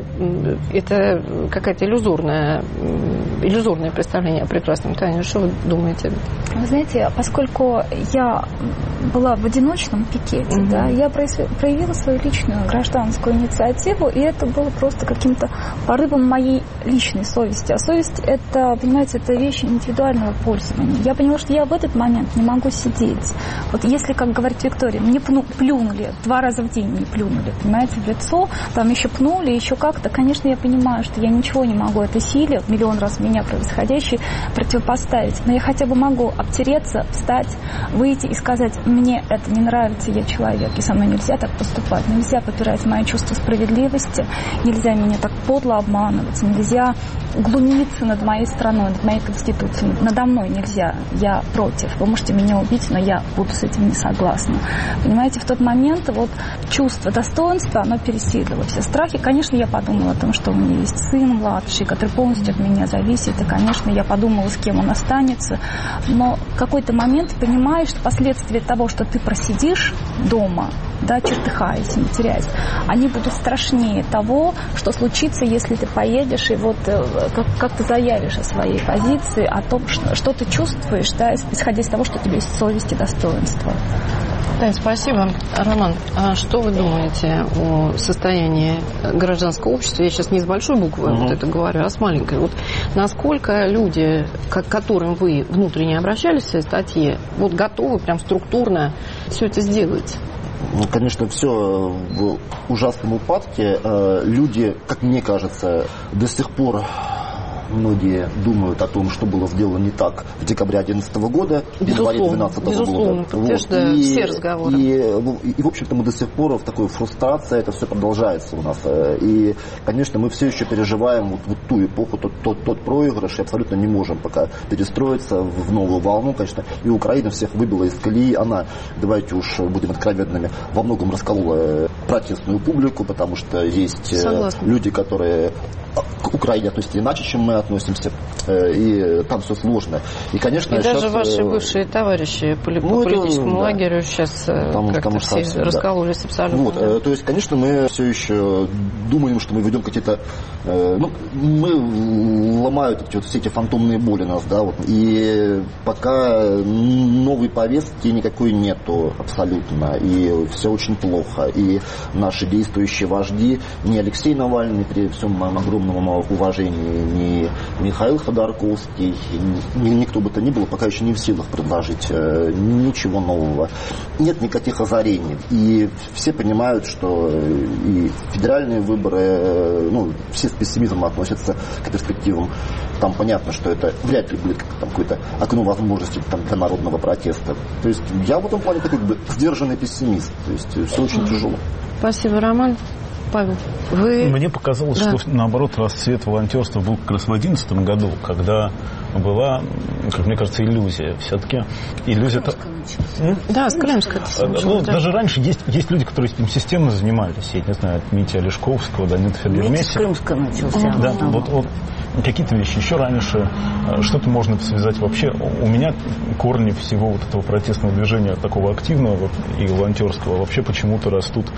это какая-то иллюзорная, иллюзорное представление о прекрасном Тане? Что вы думаете? Вы знаете, поскольку я была в одиночном пикете, mm-hmm. да, я проявила свою личную гражданскую инициативу, и это было просто каким-то порывом моей личной совести. А совесть, это, понимаете, это вещь индивидуального пользования. Я поняла, что я в этот момент не могу сидеть. Вот если, как говорит Виктория, мне плюнули, два раза в день мне плюнули, понимаете, в лицо, там еще пнули, еще как-то, конечно, я понимаю, что я ничего не могу этой силе, миллион раз в меня происходящей, противопоставить. Но я хотя бы могу обтереться, встать, выйти и сказать, мне это не нравится, я человек, и со мной нельзя так поступать, нельзя попирать мое чувство справедливости, нельзя меня так подло обманывать, нельзя глумиться над моей страной, над моей конституцией, надо мной нельзя, я против, вы можете меня убить, но я буду с этим не согласна. Понимаете, в тот момент вот чувство достоинства, оно пересилило все страхи. Конечно, я подумала о том, что у меня есть сын младший, который полностью от меня зависит, и, конечно, я подумала, с кем он останется, но в какой-то момент понимаешь, что последствия того, что ты просидишь дома, да, чертыхаясь, матерясь, они будут страшнее того, что случится, если ты поедешь и вот как, как ты заявишь о своей позиции, о том, что, что ты чувствуешь, да, исходя из того, что у тебя есть совесть и достоинство. Да, спасибо. Роман, а что вы думаете о состоянии гражданского общества? Я сейчас не с большой буквы mm-hmm. вот это говорю, а с маленькой. Вот насколько люди, к которым вы внутренне обращались в своей статье, вот готовы прям структурно все это сделать? Конечно, все в ужасном упадке. Люди, как мне кажется, до сих пор многие думают о том, что было сделано не так в декабре две тысячи одиннадцатого года, в январе две тысячи двенадцатого безусловно, года. Подтверждаю вот. и, все разговоры. И, и, и, в общем-то, мы до сих пор в такой фрустрации, это все продолжается у нас. И, конечно, мы все еще переживаем вот, вот ту эпоху, тот, тот, тот проигрыш, и абсолютно не можем пока перестроиться в новую волну. Конечно, и Украина всех выбила из колеи. Она, давайте уж будем откровенными, во многом расколола протестную публику, потому что есть Согласна. люди, которые к Украине относятся иначе, чем мы относимся, и там все сложно. И, конечно, и сейчас, даже ваши бывшие товарищи по ну, политическому это, лагерю да. сейчас там, как-то там все совсем, раскололись да. абсолютно. Вот, да. То есть, конечно, мы все еще думаем, что мы ведем какие-то... Ну, мы ломают эти, вот, все эти фантомные боли нас, да, вот, и пока новой повестки никакой нету абсолютно, и все очень плохо. И наши действующие вожди, не Алексей Навальный, при всем моем огромном уважении, ни Михаил Ходорковский, ни, никто бы то ни было, пока еще не в силах предложить э, ничего нового. Нет никаких озарений. И все понимают, что и федеральные выборы, э, ну, все с пессимизмом относятся к перспективам. Там понятно, что это вряд ли будет там, какое-то окно возможностей там, для народного протеста. То есть я в этом плане такой как бы сдержанный пессимист. То есть все очень тяжело. Спасибо, Роман. Павел, вы... Мне показалось, да. что наоборот расцвет волонтерства был как раз в две тысячи одиннадцатом году, когда была как мне кажется, иллюзия. Все-таки иллюзия... Да, с Крымска. Ну, да. Даже раньше есть, есть люди, которые этим системно занимались. Я не знаю, от Мити Олешковского до Ниты Федермеси. С Крымска начался. Да, вот, вот какие-то вещи еще раньше, что-то можно связать вообще. У меня корни всего вот этого протестного движения, такого активного и волонтерского, вообще почему-то растут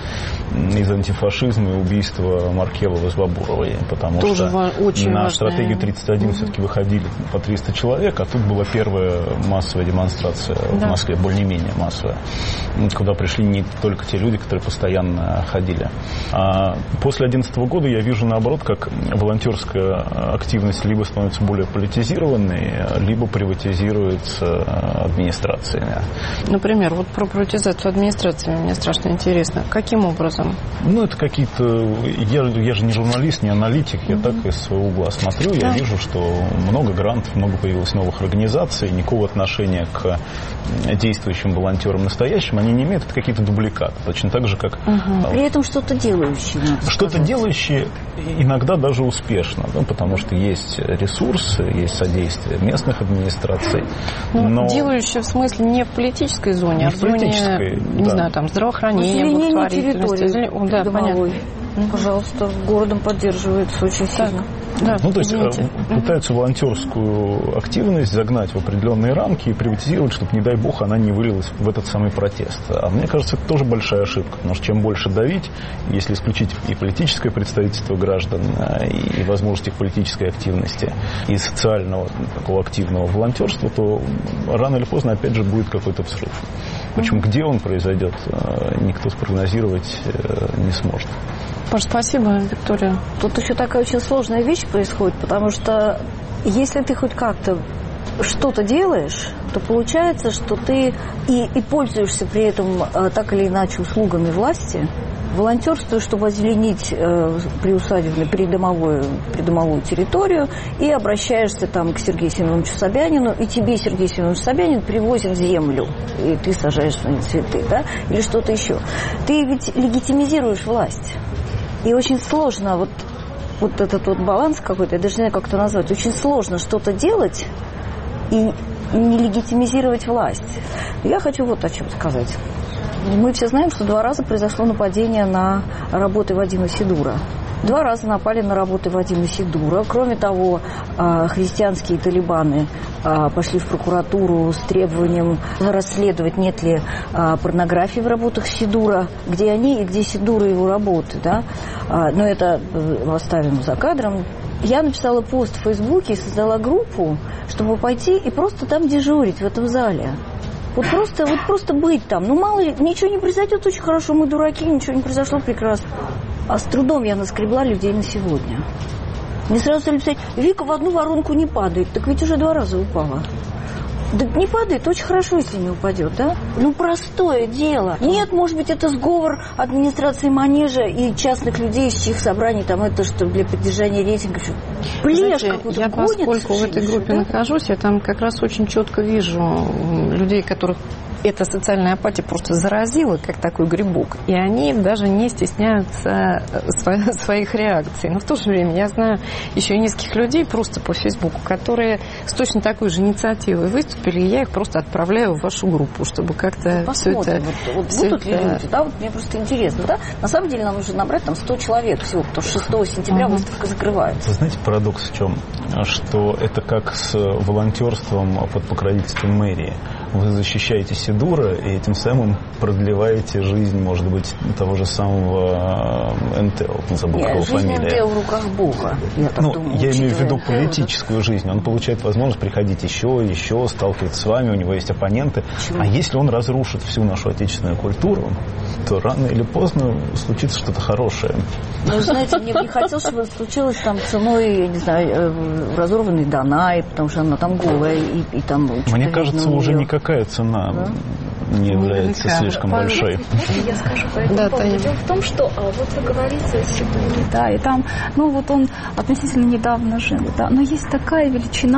из антифашизма и убийства Маркелова с Бабуровой. Потому Тоже что очень на важная. стратегию тридцать один mm-hmm. все-таки выходили по триста человек, а тут была первая массовая демонстрация да. в Москве, более-менее массовая, куда пришли не только те люди, которые постоянно ходили. А после две тысячи одиннадцатого года я вижу, наоборот, как волонтерская активность либо становится более политизированной, либо приватизируется администрациями. Например, вот про приватизацию администрации мне страшно интересно. Каким образом? Ну, это какие-то... Я, я же не журналист, не аналитик, я mm-hmm. так из своего угла смотрю, да. я вижу, что много грантов, много появилось новых организаций, никакого отношения к действующим волонтерам настоящим они не имеют, это какие-то дубликаты. Точно так же, как... Угу. При этом что-то делающие. Что-то делающие иногда даже успешно, да, потому что есть ресурсы, есть содействие местных администраций. Ну, но... Делающие в смысле не в политической зоне, не а в зоне, да. не знаю, там, здравоохранения, благотворительности. О, да, понятно. Пожалуйста, городом поддерживается очень сильно. Да, ну, то есть извините. Пытаются волонтерскую активность загнать в определенные рамки и приватизировать, чтобы, не дай бог, она не вылилась в этот самый протест. А мне кажется, это тоже большая ошибка, потому что чем больше давить, если исключить и политическое представительство граждан, и возможность их политической активности, и социального такого активного волонтерства, то рано или поздно, опять же, будет какой-то взрыв. Причем где он произойдет, никто спрогнозировать не сможет. Паш, спасибо, Виктория. Тут еще такая очень сложная вещь происходит, потому что если ты хоть как-то что-то делаешь, то получается, что ты и, и пользуешься при этом так или иначе услугами власти, волонтерствуешь, чтобы озеленить э, приусадебную, придомовую, придомовую территорию, и обращаешься там к Сергею Семеновичу Собянину, и тебе Сергей Семенович Собянин привозит землю, и ты сажаешь свои цветы, да, или что-то еще. Ты ведь легитимизируешь власть. И очень сложно вот, вот этот вот баланс какой-то, я даже не знаю, как это назвать, очень сложно что-то делать и не легитимизировать власть. Я хочу вот о чем сказать. Мы все знаем, что два раза произошло нападение на работы Вадима Сидура. Два раза напали на работы Вадима Сидура. Кроме того, христианские талибаны пошли в прокуратуру с требованием расследовать, нет ли порнографии в работах Сидура, где они и где Сидур и его работы. Да? Но это оставим за кадром. Я написала пост в Фейсбуке и создала группу, чтобы пойти и просто там дежурить в этом зале. Вот просто, вот просто быть там. Ну, мало ли, ничего не произойдет, очень хорошо, мы дураки, ничего не произошло, прекрасно. А с трудом я наскребла людей на сегодня. Мне сразу стали писать: Вика в одну воронку не падает. Так ведь уже два раза упала. Да не падает, очень хорошо, если не упадет, да? Ну, простое дело. Нет, может быть, это сговор администрации Манежа и частных людей, из чьих собраний там это, что для поддержания рейтинга. Плешь какую-то я, гонят, поскольку в этой группе да? нахожусь, я там как раз очень четко вижу людей, которых эта социальная апатия просто заразила, как такой грибок. И они даже не стесняются своих реакций. Но в то же время я знаю еще и нескольких людей просто по Фейсбуку, которые с точно такой же инициативой выступили, и я их просто отправляю в вашу группу, чтобы как-то ну, все это... Вот, вот все будут это... ли люди, да? Вот мне просто интересно, да? На самом деле нам нужно набрать там сто человек всего, потому что шестого сентября uh-huh. выставка закрывается. Вы знаете, парадокс в чем? Что это как с волонтерством под покровительством мэрии. Вы защищаете Сидура и этим самым продлеваете жизнь, может быть, того же самого эн тэ эл, забыл его фамилия. Жизнь эн тэ эл в руках Бога, я так ну, думаю. Я имею в виду политическую жизнь. Он получает возможность приходить еще, еще, сталкиваться с вами, у него есть оппоненты. Почему? А если он разрушит всю нашу отечественную культуру, то рано или поздно случится что-то хорошее. Ну, знаете, мне бы не хотелось, чтобы это случилось там ценой, я не знаю, разорванной Данаи, потому что она там голая, и, и там... Мне кажется, уже никак какая цена да? не является Никак. слишком Павел, большой. Я скажу по этому да, поводу. Дело в том, что вот вы говорите о Сидуре, да, и там, ну вот он относительно недавно жил, да, но есть такая величина,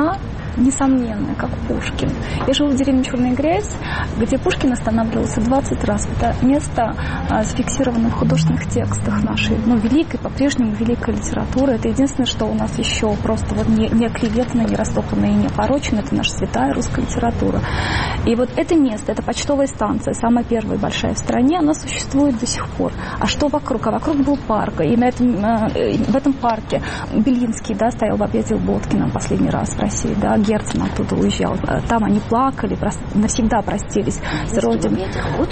несомненная, как Пушкин. Я живу в деревне Черная Грязь, где Пушкин останавливался двадцать раз. Это место а, зафиксировано в художественных текстах нашей, ну, великой, по-прежнему великой литературы. Это единственное, что у нас еще просто вот не, не оклеветано, не растоптано и не опорочено. Это наша святая русская литература. И вот это место, это почтовая станция, самая первая большая в стране, она существует до сих пор. А что вокруг? А вокруг был парк. И на этом, в этом парке Белинский, да, стоял в объятиях Боткина последний раз в России, да, Герцен оттуда уезжал. Там они плакали, навсегда простились с родиной.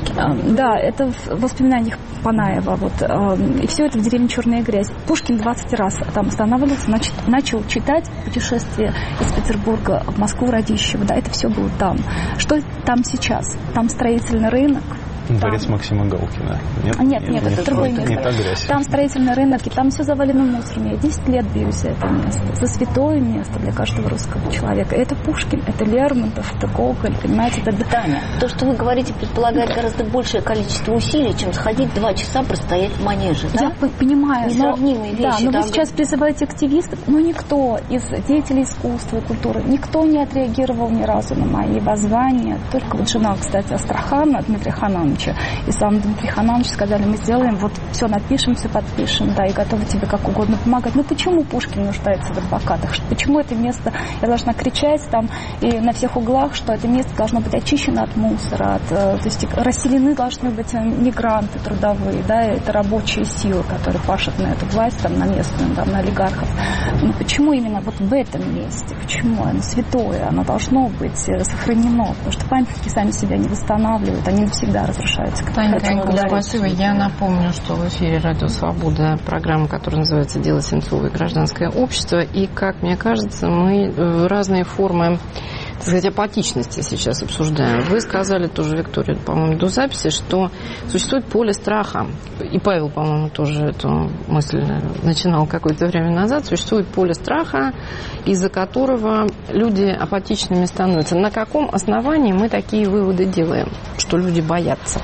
Да, это в воспоминаниях Панаева. Вот. И все это в деревне Черная Грязь. Пушкин двадцать раз там останавливался, значит, начал читать «Путешествие из Петербурга в Москву, Радищево». Да, это все было там. Что там сейчас? Там строительный рынок. Дворец там... Максима Галкина. Нет, нет, нет, нет, это другое место. Не та грязь. Там строительный рынок, и там все завалено мусором. Я десять лет бьюсь за это место. За святое место для каждого русского человека. Это Пушкин, это Лермонтов, это Гоголь, понимаете, это Таня. То, что вы говорите, предполагает гораздо большее количество усилий, чем сходить два часа простоять в манеже. Да? Я понимаю. Несравнимые но, вещи. Да, но да, вы сейчас призываете активистов, но никто из деятелей искусства и культуры, никто не отреагировал ни разу на мои воззвания. Только вот жена, кстати, Астрахана, Дмитрия Хановича, и сам Дмитрий Ханович сказали, мы сделаем, вот все напишем, все подпишем, да, и готовы тебе как угодно помогать. Ну почему Пушкин нуждается в адвокатах? Почему это место, я должна кричать там и на всех углах, что это место должно быть очищено от мусора, от, то есть расселены должны быть мигранты трудовые, да, это рабочие силы, которые пашут на эту власть, там, на местную, там, на олигархов. Но почему именно вот в этом месте? Почему? Оно святое, оно должно быть сохранено, потому что памятники сами себя не восстанавливают, они навсегда разрушаются. Таня, спасибо. Я напомню, что в эфире «Радио Свобода» программа, которая называется «Дело Сенцова и гражданское общество». И, как мне кажется, мы разные формы, так сказать, апатичности сейчас обсуждаем. Вы сказали тоже, Виктория, по-моему, до записи, что существует поле страха. И Павел, по-моему, тоже эту мысль начинал какое-то время назад. Существует поле страха, из-за которого люди апатичными становятся. На каком основании мы такие выводы делаем, что люди боятся?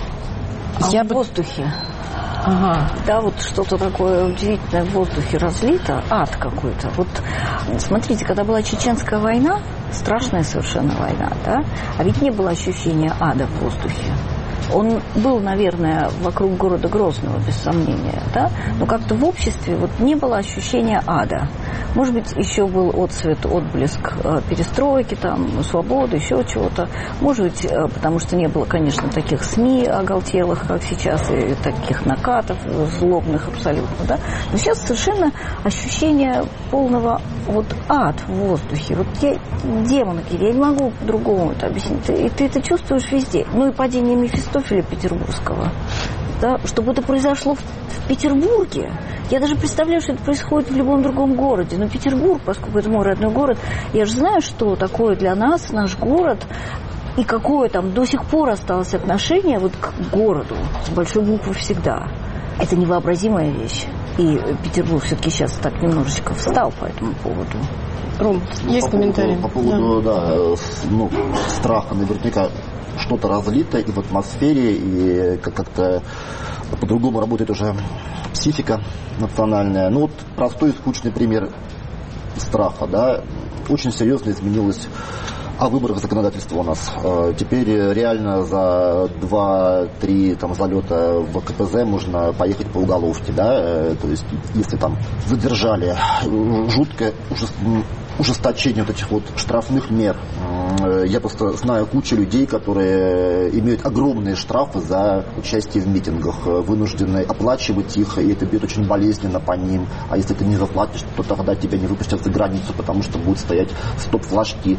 А Я в бы... воздухе. Ага. Да, вот что-то такое удивительное в воздухе разлито, ад какой-то. Вот смотрите, когда была Чеченская война, страшная совершенно война, да, а ведь не было ощущения ада в воздухе. Он был, наверное, вокруг города Грозного, без сомнения, да? Но как-то в обществе вот не было ощущения ада. Может быть, еще был отцвет, отблеск перестройки, там, свободы, еще чего-то. Может быть, потому что не было, конечно, таких СМИ оголтелых, как сейчас, и таких накатов злобных абсолютно, да? Но сейчас совершенно ощущение полного вот ад в воздухе. Вот я, демоны, я не могу по-другому это объяснить. И ты это чувствуешь везде. Ну и падение Мефистофеля Петербургского. Да, чтобы это произошло в, в Петербурге. Я даже представляю, что это происходит в любом другом городе. Но Петербург, поскольку это мой родной город, я же знаю, что такое для нас наш город и какое там до сих пор осталось отношение вот к городу с большой буквы всегда. Это невообразимая вещь. И Петербург все-таки сейчас так немножечко встал по этому поводу. Ром, есть комментарии? По поводу, да, да ну, страха наверняка что-то разлито и в атмосфере, и как-то по-другому работает уже психика национальная. Ну вот простой и скучный пример страха, да, очень серьезно изменилось о выборах законодательства у нас. Теперь реально за два-три там залета в ка пэ зэ можно поехать по уголовке, да, то есть если там задержали, жуткое ужесточение вот этих вот штрафных мер. Я просто знаю кучу людей, которые имеют огромные штрафы за участие в митингах, вынуждены оплачивать их, и это бьет очень болезненно по ним. А если ты не заплатишь, то тогда тебя не выпустят за границу, потому что будут стоять стоп-флажки.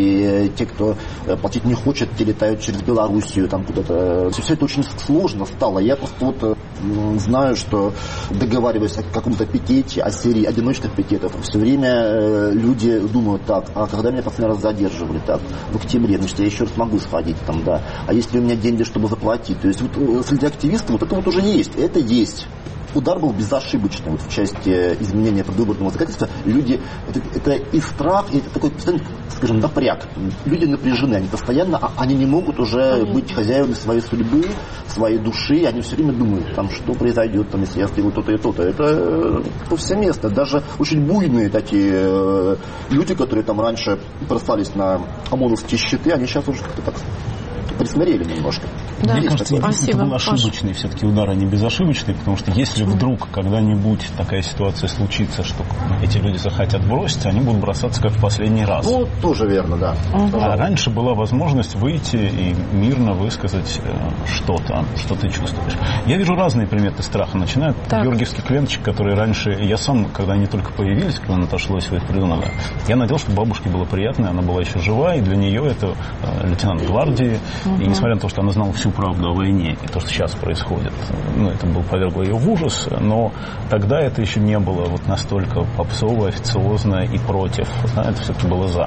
И те, кто платить не хочет, те летают через Белоруссию, там куда-то. Все это очень сложно стало. Я просто вот знаю, что договариваясь о каком-то пикете, о серии одиночных пикетов, все время люди думают так, а когда меня последний раз задерживали, так, в октябре, значит, я еще раз могу сходить там, да, а если у меня деньги, чтобы заплатить, то есть вот среди активистов вот это вот уже есть, это есть. удар был безошибочный вот в части изменения предвыборного законодательства. Люди, это, это и страх, и это такой, скажем, напряг. Люди напряжены, они постоянно, они не могут уже mm-hmm. быть хозяевами своей судьбы, своей души, они все время думают, там, что произойдет, там, если я сделаю то-то и то-то. Это повсеместно. Даже очень буйные такие люди, которые там раньше бросались на ОМОНовские щиты, они сейчас уже как-то так присмирели немножко. Да. Мне кажется, Спасибо, это был ошибочный Паш. все-таки удар, а не безошибочный, потому что если вдруг когда-нибудь такая ситуация случится, что эти люди захотят бросить, они будут бросаться как в последний раз. Ну, тоже верно, да. Угу. А раньше была возможность выйти и мирно высказать что-то, что ты чувствуешь. Я вижу разные приметы страха, начиная от георгиевских ленточек, которые раньше, я сам, когда они только появились, когда Наташа Лосева их придумала, я надеялся, что бабушке было приятно, она была еще жива, и для нее это лейтенант гвардии. Uh-huh. И несмотря на то, что она знала всю правду о войне и то, что сейчас происходит, ну, это было повергло ее в ужас, но тогда это еще не было вот настолько попсово, официозно и против. Это все-таки было за.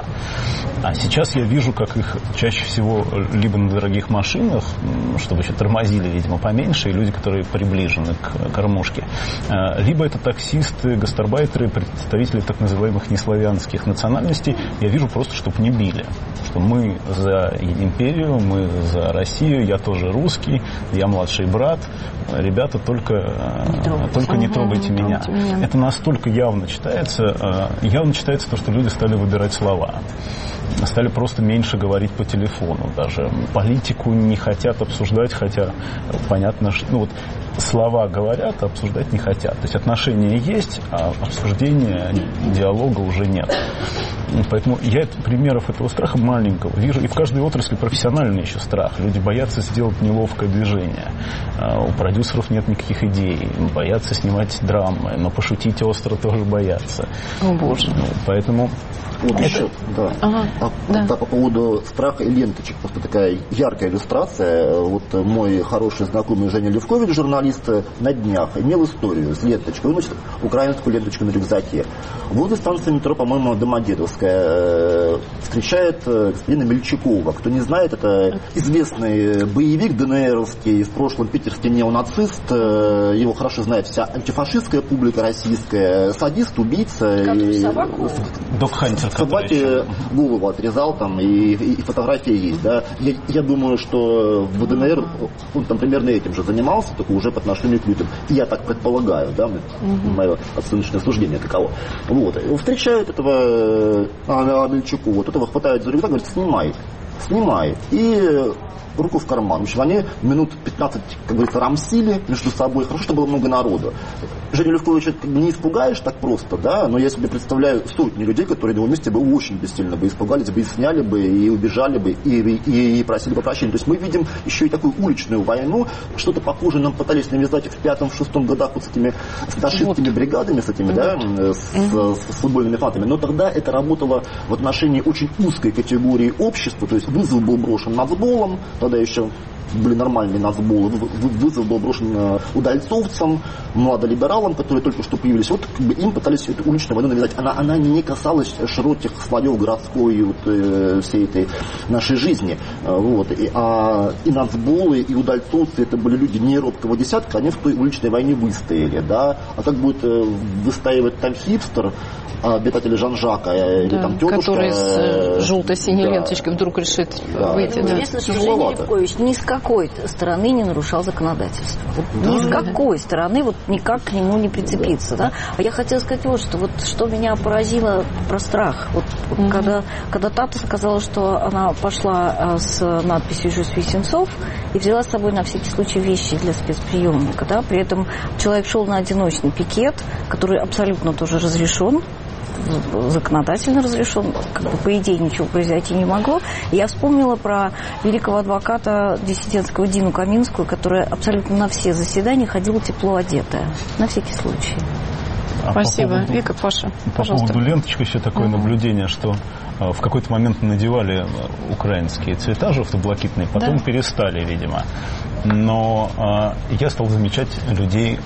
А сейчас я вижу, как их чаще всего либо на дорогих машинах, чтобы еще тормозили, видимо, поменьше, и люди, которые приближены к кормушке, либо это таксисты, гастарбайтеры, представители так называемых неславянских национальностей. Я вижу просто, чтобы не били. Что мы за империю, мы за Россию, я тоже русский, я младший брат, ребята, только не трогайте, только не трогайте угу, меня. меня. Это настолько явно читается, явно читается то, что люди стали выбирать слова. Стали просто меньше говорить по телефону даже. Политику не хотят обсуждать, хотя понятно, что ну, вот, слова говорят, а обсуждать не хотят. То есть отношения есть, а обсуждения, диалога уже нет. Поэтому я примеров этого страха маленького вижу. И в каждой отрасли профессиональный еще страх. Люди боятся сделать неловкое движение. У продюсеров нет никаких идей. Боятся снимать драмы. Но пошутить остро тоже боятся. О, Боже. Ну, поэтому... Вот это... еще, да. Ага, а, да. да, по поводу страха и ленточек. Просто такая яркая иллюстрация. Вот мой хороший знакомый Женя Левкович, журналист, на днях имел историю с ленточкой. Он носит украинскую ленточку на рюкзаке. Возле станции метро, по-моему, Домодедовская, встречает господина Мельчакова. Кто не знает, это известный боевик ДНРовский, в прошлом питерский неонацист. Его хорошо знает вся антифашистская публика российская. Садист, убийца. Док-хантер. Собаке голову отрезал там, и, и фотографии есть, да. Я, я думаю, что в ДНР он там примерно этим же занимался, только уже по отношению к людям. И я так предполагаю, да, угу. мое оценочное суждение таково. Вот. Встречают этого а, Мельчаку, вот этого хватает за рюкзак, говорит, снимай, снимай. И руку в карман. В общем, они минут пятнадцать, как говорится, рамсили между собой. Хорошо, что было много народу. Женю Левковича не испугаешь так просто, да, но я себе представляю сотни людей, которые на его месте бы очень бессильно бы испугались, бы и сняли бы, и убежали бы, и, и, и просили бы прощения. То есть мы видим еще и такую уличную войну. Что-то похожее нам пытались навязать в пятом-шестом годах вот с этими с нашистскими бригадами, с этими, да, с, с, с футбольными фанатами. Но тогда это работало в отношении очень узкой категории общества, то есть вызов был брошен нацболом, тогда еще были нормальные нацболы, вызов был брошен удальцовцам, младолибералам, которые только что появились. Вот как бы им пытались всю эту уличную войну навязать. Она, она не касалась широких слоев городской вот, э, всей этой нашей жизни. Вот. И, а, и нацболы, и удальцовцы, это были люди не робкого десятка, они в той уличной войне выстояли. Да? А как будет э, выстаивать там хипстер, обитатели Жан-Жака, да, или там тетушка, который с желто-синей да, ленточкой вдруг решит да, выйти. Да. Интересно, что Женя Левкович ни с какой стороны не нарушал законодательство. Вот да, ни с какой да. стороны вот никак к нему не прицепиться. Да. Да? А я хотела сказать вот что. Вот что меня поразило про страх. Вот, mm-hmm. когда, когда Тата сказала, что она пошла с надписью «Je suis Сенцов» и взяла с собой на всякий случай вещи для спецприемника. Да? При этом человек шел на одиночный пикет, который абсолютно тоже разрешен, законодательно разрешен, как бы по идее ничего произойти не могло. И я вспомнила про великого адвоката диссидентского Дину Каминскую, которая абсолютно на все заседания ходила тепло одетая, на всякий случай. А Спасибо. По поводу, Вика, Паша, по поводу ленточек еще такое uh-huh. наблюдение, что в какой-то момент надевали украинские цвета желто-блакитные, потом да. перестали, видимо. Но э, я стал замечать людей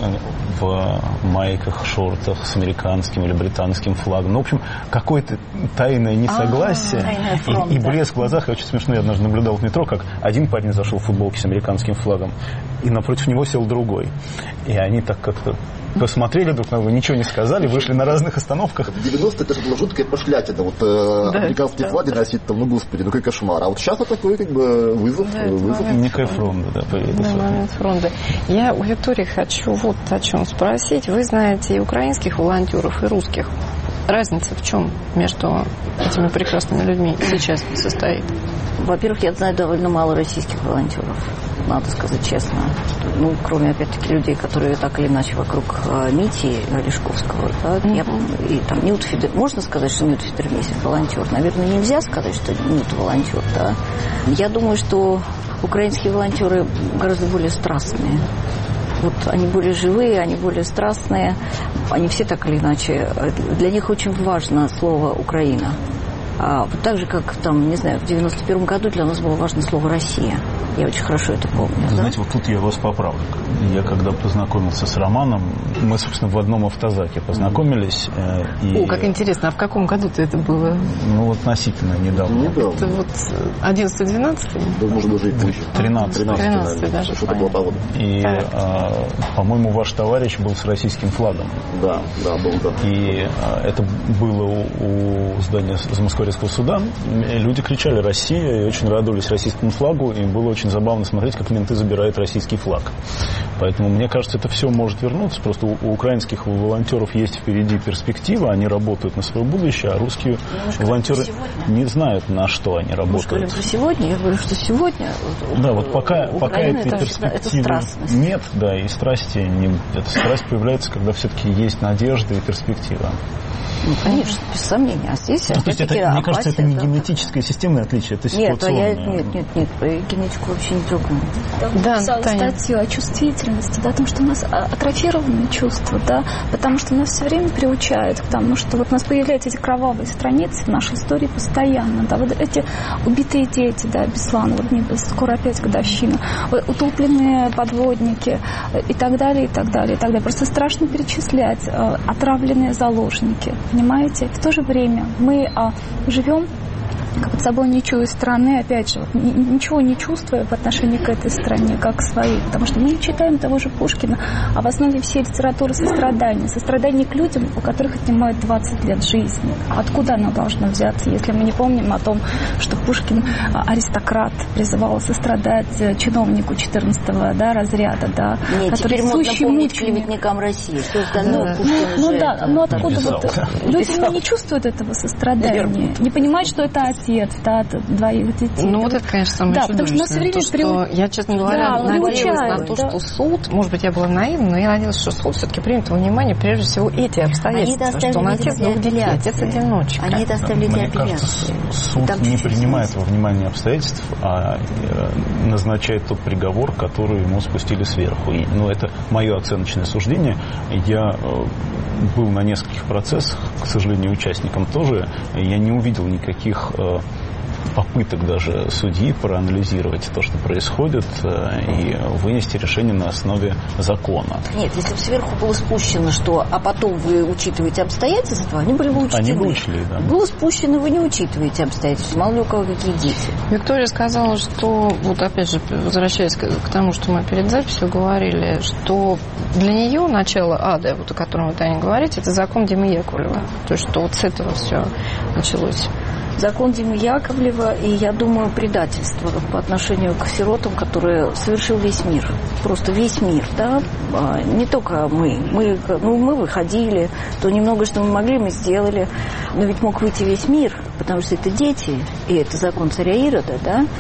в майках, шортах с американским или британским флагом. Ну, в общем, какое-то тайное несогласие а, фронт, и, и блеск в глазах. И очень смешно, я однажды наблюдал в метро, как один парень зашел в футболке с американским флагом, и напротив него сел другой. И они так как-то посмотрели друг на друга, ничего не сказали, вышли на разных остановках. В девяностые это же была жуткая пошлятина. Вот э, да, американские да, флаги да. носить, там, ну, господи, ну какой кошмар. А вот сейчас это такой, как бы, вызов. Да, вызов. Некая фронта, да, появилась. Да, момент фронта. Я у Виктории хочу вот о чем спросить. Вы знаете и украинских волонтеров, и русских. Разница в чем между этими прекрасными людьми сейчас состоит? Во-первых, я знаю довольно мало российских волонтеров, надо сказать честно. Ну, кроме, опять-таки, людей, которые так или иначе вокруг Мити Олешковского. Да, mm-hmm. я, и там Ньют Фидер. Можно сказать, что Ньют Фидермейстер волонтер? Наверное, нельзя сказать, что Ньют волонтер. Да? Я думаю, что украинские волонтеры гораздо более страстные. Вот они более живые, они более страстные, они все так или иначе. Для них очень важно слово «Украина». А вот так же, как там, не знаю, в девяносто первом году для нас было важно слово «Россия». Я очень хорошо это помню. Да? Знаете, вот тут я вас поправлю. Я когда познакомился с Романом, мы, собственно, в одном автозаке познакомились. Э, и... О, как интересно, а в каком году-то это было? Ну, относительно недавно. недавно. Это вот одиннадцатый-двенадцатый? Да, может, даже и позже. тринадцатый. тринадцатый даже. Что-то было погода. И, э, по-моему, ваш товарищ был с российским флагом. Да, да, был, да. И э, это было у, у здания Замоскворецкого суда. Люди кричали «Россия» и очень радовались российскому флагу. И было очень забавно смотреть, как менты забирают российский флаг. Поэтому, мне кажется, это все может вернуться. Просто у, у украинских волонтеров есть впереди перспектива, они работают на свое будущее, а русские ну, волонтеры не знают, на что они работают. Мы говорим про сегодня, я говорю, что сегодня... Да, вот пока, пока этой перспективы нет, да, и страсти, не, эта страсть появляется, когда все-таки есть надежда и перспектива. Ну, конечно, без сомнения. А здесь, ну, то есть это, мне кажется, это не да, генетическое системное отличие, это ситуационное. Нет, я, нет, нет, нет, генетику вообще не трогаю. Да, писала статью о чувствительности, да, о том, что у нас атрофированные чувства, да, потому что нас все время приучают к тому, что вот у нас появляются эти кровавые страницы в нашей истории постоянно, да, вот эти убитые дети, да, Беслан, вот не, скоро опять годовщина, утопленные подводники и так далее, и так далее, и так далее. Просто страшно перечислять. Отравленные заложники. Понимаете? В то же время мы а, живем как под собой не чуя страны, опять же, вот, ничего не чувствуя по отношению к этой стране, как к своей. Потому что мы читаем того же Пушкина, а в основе всей литературы сострадания. Сострадание к людям, у которых отнимают двадцать лет жизни. Откуда оно должно взяться, если мы не помним о том, что Пушкин, аристократ, призывал сострадать чиновнику четырнадцатого да, разряда, да, Нет, который теперь можно помнить мученик. клеветникам России. Все остальное да. Пушкин Ну, уже, ну да, там, но откуда написал. вот люди не чувствуют этого сострадания, Наверное. не понимают, что это отец, да, двоих детей. Ну, вот это, конечно, самое да, потому что нас все время то, что я, честно говоря, да, надеялась на то, да. что суд, может быть, я была наивна, но я надеялась, что суд все-таки примет во внимание прежде всего эти обстоятельства, что он отец двух детей, отец-одиночка. Они доставили Мне эти кажется, суд не принимает во внимание обстоятельств, а назначает тот приговор, который ему спустили сверху. И, ну, это мое оценочное суждение. Я был на нескольких процессах, к сожалению, участником тоже. Я не увидел никаких попыток даже судьи проанализировать то, что происходит, и вынести решение на основе закона. Нет, если бы сверху было спущено, что а потом вы учитываете обстоятельства, они были бы учтены. Они бы учли, да. Было спущено, вы не учитываете обстоятельства. Мало ли у кого какие дети. Виктория сказала, что, вот опять же, возвращаясь к, к тому, что мы перед записью говорили, что для нее начало ада, вот о котором вы, Таня, говорите, это закон Димы Яковлева. То есть, что вот с этого все началось. Закон Димы Яковлева и, я думаю, предательство по отношению к сиротам, которые совершил весь мир. Просто весь мир, да. Не только мы. Мы, ну, мы выходили, то немного, что мы могли, мы сделали. Но ведь мог выйти весь мир, потому что это дети, и это закон царя Ирода, да.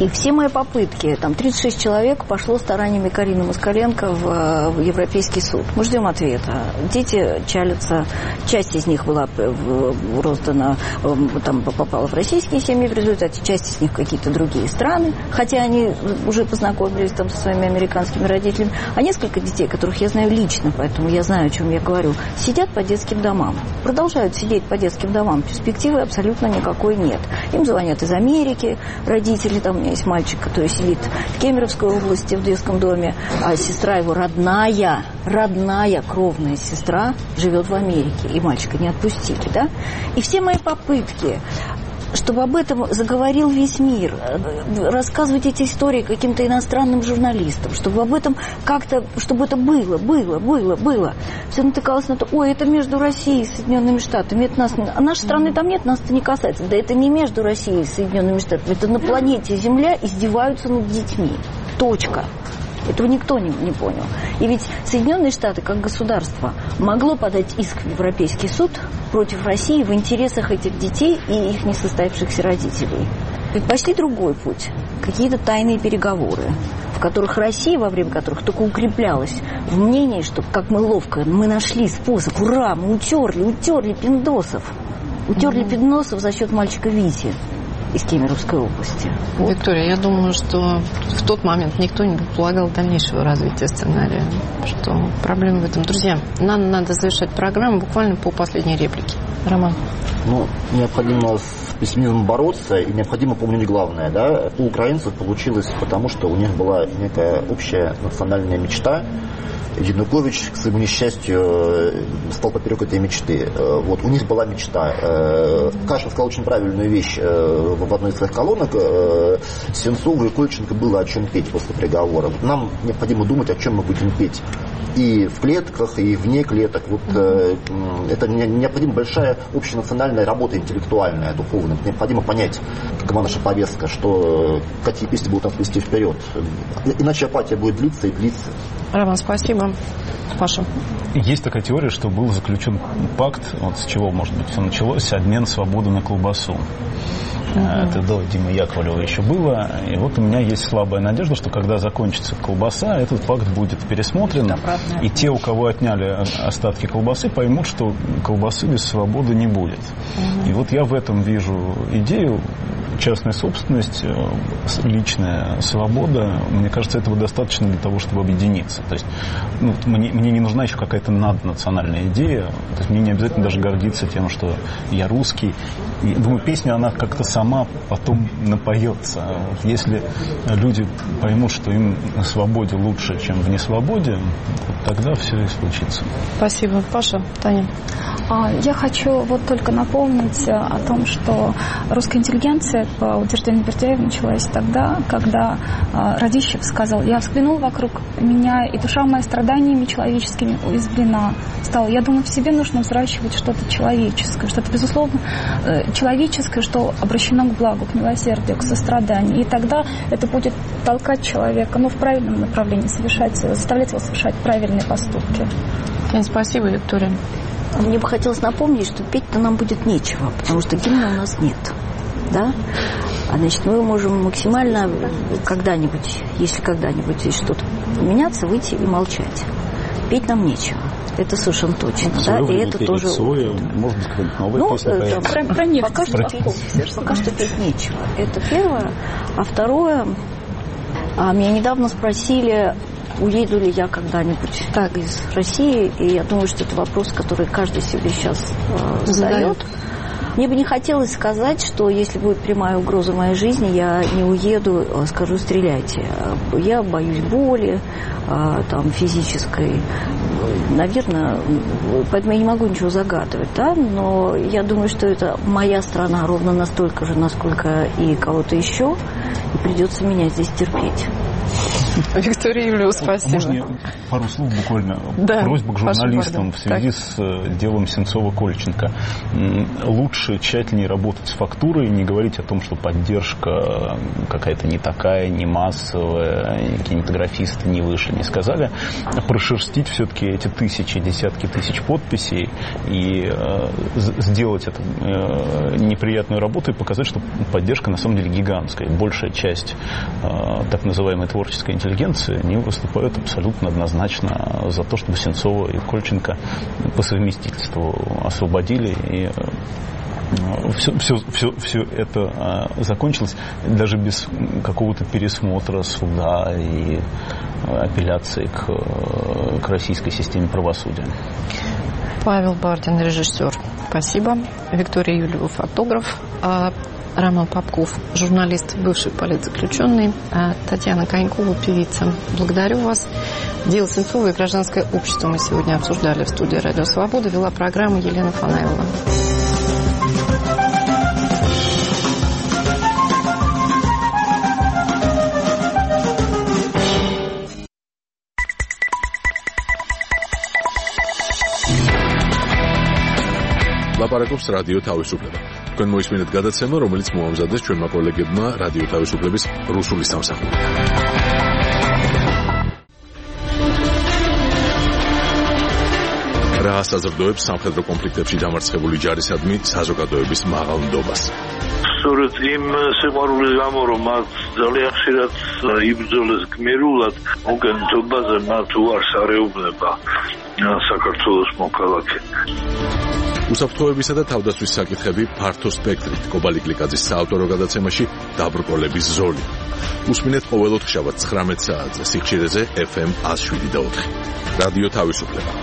И все мои попытки, там тридцать шесть человек пошло стараниями Карины Москаленко в, в Европейский суд. Мы ждем ответа. Дети чалятся, часть из них была роздана, там попала в российские семьи в результате, часть из них в какие-то другие страны, хотя они уже познакомились там со своими американскими родителями. А несколько детей, которых я знаю лично, поэтому я знаю, о чем я говорю, сидят по детским домам. Продолжают сидеть по детским домам. Перспективы абсолютно никакой нет. Им звонят из Америки родители, там у меня есть мальчик, который сидит в Кемеровской области в детском доме, а сестра его родная, родная кровная сестра живет в Америке, и мальчика не отпустили, да? И все мои попытки, чтобы об этом заговорил весь мир, рассказывать эти истории каким-то иностранным журналистам, чтобы об этом как-то, чтобы это было, было, было, было. Все натыкалось на то, ой, это между Россией и Соединенными Штатами, это нас, а нашей страны там нет, нас это не касается. Да это не между Россией и Соединенными Штатами, это на планете Земля издеваются над детьми. Точка. Этого никто не, не понял. И ведь Соединенные Штаты, как государство, могло подать иск в Европейский суд против России в интересах этих детей и их несостоявшихся родителей. Предпочли другой путь. Какие-то тайные переговоры, в которых Россия, во время которых только укреплялась в мнении, что как мы ловко, мы нашли способ, ура, мы утерли, утерли пиндосов. Утерли mm-hmm. пиндосов за счет мальчика Вити из Кемеровской области. Вот. Виктория, я думаю, что в тот момент никто не предполагал дальнейшего развития сценария, что проблема в этом. Друзья, нам надо завершать программу буквально по последней реплике. Роман. Ну, необходимо с пессимизмом бороться, и необходимо помнить главное, да, у украинцев получилось потому, что у них была некая общая национальная мечта. Янукович, к своему несчастью, стал поперек этой мечты. Вот, у них была мечта. Кашин сказал очень правильную вещь в одной из своих колонок. Сенцову и Кольченко было о чем петь после приговора. Нам необходимо думать, о чем мы будем петь. И в клетках, и вне клеток. Вот, это необходима большая общенациональная работа, интеллектуальная, духовная. Необходимо понять, какова наша повестка, что какие песни будут нас вести вперед. Иначе апатия будет длиться и длиться. Роман, спасибо. Паша. Есть такая теория, что был заключен пакт, вот с чего, может быть, все началось, обмен свободы на колбасу. Mm-hmm. Это до Димы Яковлева еще было. И вот у меня есть слабая надежда, что когда закончится колбаса, этот пакт будет пересмотрен. И те, у кого отняли остатки колбасы, поймут, что колбасы без свободы не будет. Mm-hmm. И вот я в этом вижу идею. Частная собственность, личная свобода, мне кажется, этого достаточно для того, чтобы объединиться. То есть, ну, мне, мне не нужна еще какая-то наднациональная идея. То есть, мне не обязательно даже гордиться тем, что я русский. И, думаю, песня, она как-то сама потом напоется. Если люди поймут, что им на свободе лучше, чем в несвободе, тогда все и случится. Спасибо. Паша, Таня. Я хочу вот только напомнить о том, что русская интеллигенция, по утверждению Бердяева, началась тогда, когда Радищев сказал: я взглянул вокруг меня, и душа моя страданиями человеческими уязвлена стала. Я думаю, в себе нужно взращивать что-то человеческое, что-то, безусловно, человеческое, что обращено к благу, к милосердию, к состраданию. И тогда это будет толкать человека, ну, в правильном направлении, совершать, заставлять его совершать правильные поступки. Таня, спасибо. Виктория. Мне бы хотелось напомнить, что петь-то нам будет нечего, потому что гимна у нас нет. Да? А значит, мы можем максимально когда-нибудь, если когда-нибудь есть что-то поменяться, выйти и молчать. Петь нам нечего. Это совершенно точно. Ну, да? И это тоже... Свою, может быть, какая-нибудь новая ну, песня это, про, про нефть. Пока, что, петь, пока что петь нечего. Это первое. А второе, а, меня недавно спросили, уеду ли я когда-нибудь так из России, и я думаю, что это вопрос, который каждый себе сейчас э, задает. Мне бы не хотелось сказать, что если будет прямая угроза моей жизни, я не уеду, скажу, стреляйте. Я боюсь боли, там, физической. Наверное, поэтому я не могу ничего загадывать, да? Но я думаю, что это моя страна ровно настолько же, насколько и кого-то еще, и придется меня здесь терпеть. Виктория Юльевна, спасибо. Можно пару слов буквально? Да, просьба к журналистам в связи так. с делом Сенцова-Кольченко. Лучше тщательнее работать с фактурой, не говорить о том, что поддержка какая-то не такая, не массовая, кинематографисты не вышли, не сказали. Прошерстить все-таки эти тысячи, десятки тысяч подписей и э, сделать эту э, неприятную работу и показать, что поддержка на самом деле гигантская. Большая часть э, так называемой творческой интеллигенции, они выступают абсолютно однозначно за то, чтобы Сенцова и Кольченко по совместительству освободили и Все, все, все, все это э, закончилось даже без какого-то пересмотра суда и апелляции к, к российской системе правосудия. Павел Бардин, режиссер. Спасибо. Виктория Юльева, фотограф. Роман Попков, журналист, бывший политзаключенный. Татьяна Конькова, певица. Благодарю вас. Дело Сенцова и гражданское общество мы сегодня обсуждали в студии «Радио Свобода». Вела программу Елена Фанаилова. ლაპარაკობს რადიო თავისუფლება. თქვენ მოისმინეთ გადაცემა, რომელიც მოამზადეს ჩვენმა კოლეგებმა რადიო თავისუფლების რუსული სამსახურიდან. რა საზრდოებს სამხედრო კონფლიქტებში დამარცხებული ჯარისადმი საზოგადოების მაღალ ნდობას. სწორედ იმ სიყვარულის გამო, რომ მათ ძალიან ხშირად იბრძოლეს გმირულად, მოგენთობაზე მათ უარს არეუბნება საქართველოს მოქალაქე. უსაფრთხოებისა და თავდაცვის საკითხები ფართო სპექტრით კობალი კლიკაძის საავტორო გადაცემაში დაბრკოლების ზოლი. უსმინეთ ყოველ ოთხშაბათს ცხრამეტ საათზე სიხშირეზე ეფ ემ ათს შვიდი და ოთხი. რადიო თავისუფლება.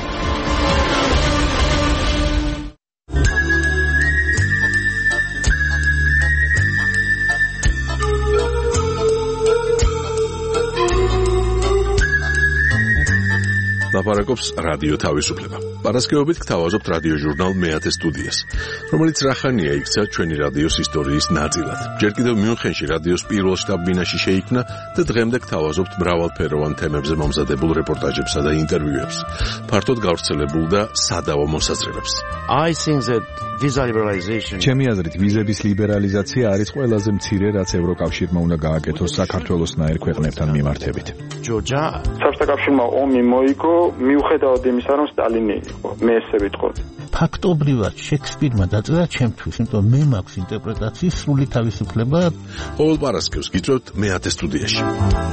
ლაპარაკობს რადიო თავისუფლება. პარასკევობით გთავაზობთ რადიო ჟურნალ მეათე სტუდიას, რომელიც რახანია იქცა ჩვენი რადიოს ისტორიის ნაწილად. ჯერ კიდევ მიუნხენში რადიოს პირველ შტაბ-ბინაში შეიქმნა და დღემდე გთავაზობთ მრავალფეროვან თემებზე მომზადებულ რეპორტაჟებსა და ინტერვიუებს, ფართოდ გავრცელებულ და სადავო მოსაზრებებს. I think that visa liberalization ჩემი აზრით ვიზების ლიბერალიზაცია არის ყველაზე მცირე, რაც ევროკავშირმა უნდა გააკეთოს საქართველოსნაირ ქვეყნებთან მიმართებით. ჯორჯა საბჭოთა ომი მოიგო მიუხედავად იმისა, რომ სტალინი იყო, მე ესე ვიტყოდი. ფაქტობრივად შექსპირმა დაწერა ჩემთვის, იმიტომ მე მაქვს ინტერპრეტაციის სრული თავისუფლება. ყოველ პარასკევს გიწევთ მეათე სტუდიაში.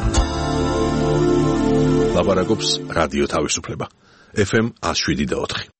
ლაპარაკობს რადიო თავისუფლება. ეფ ემ ათს შვიდი და ოთხი.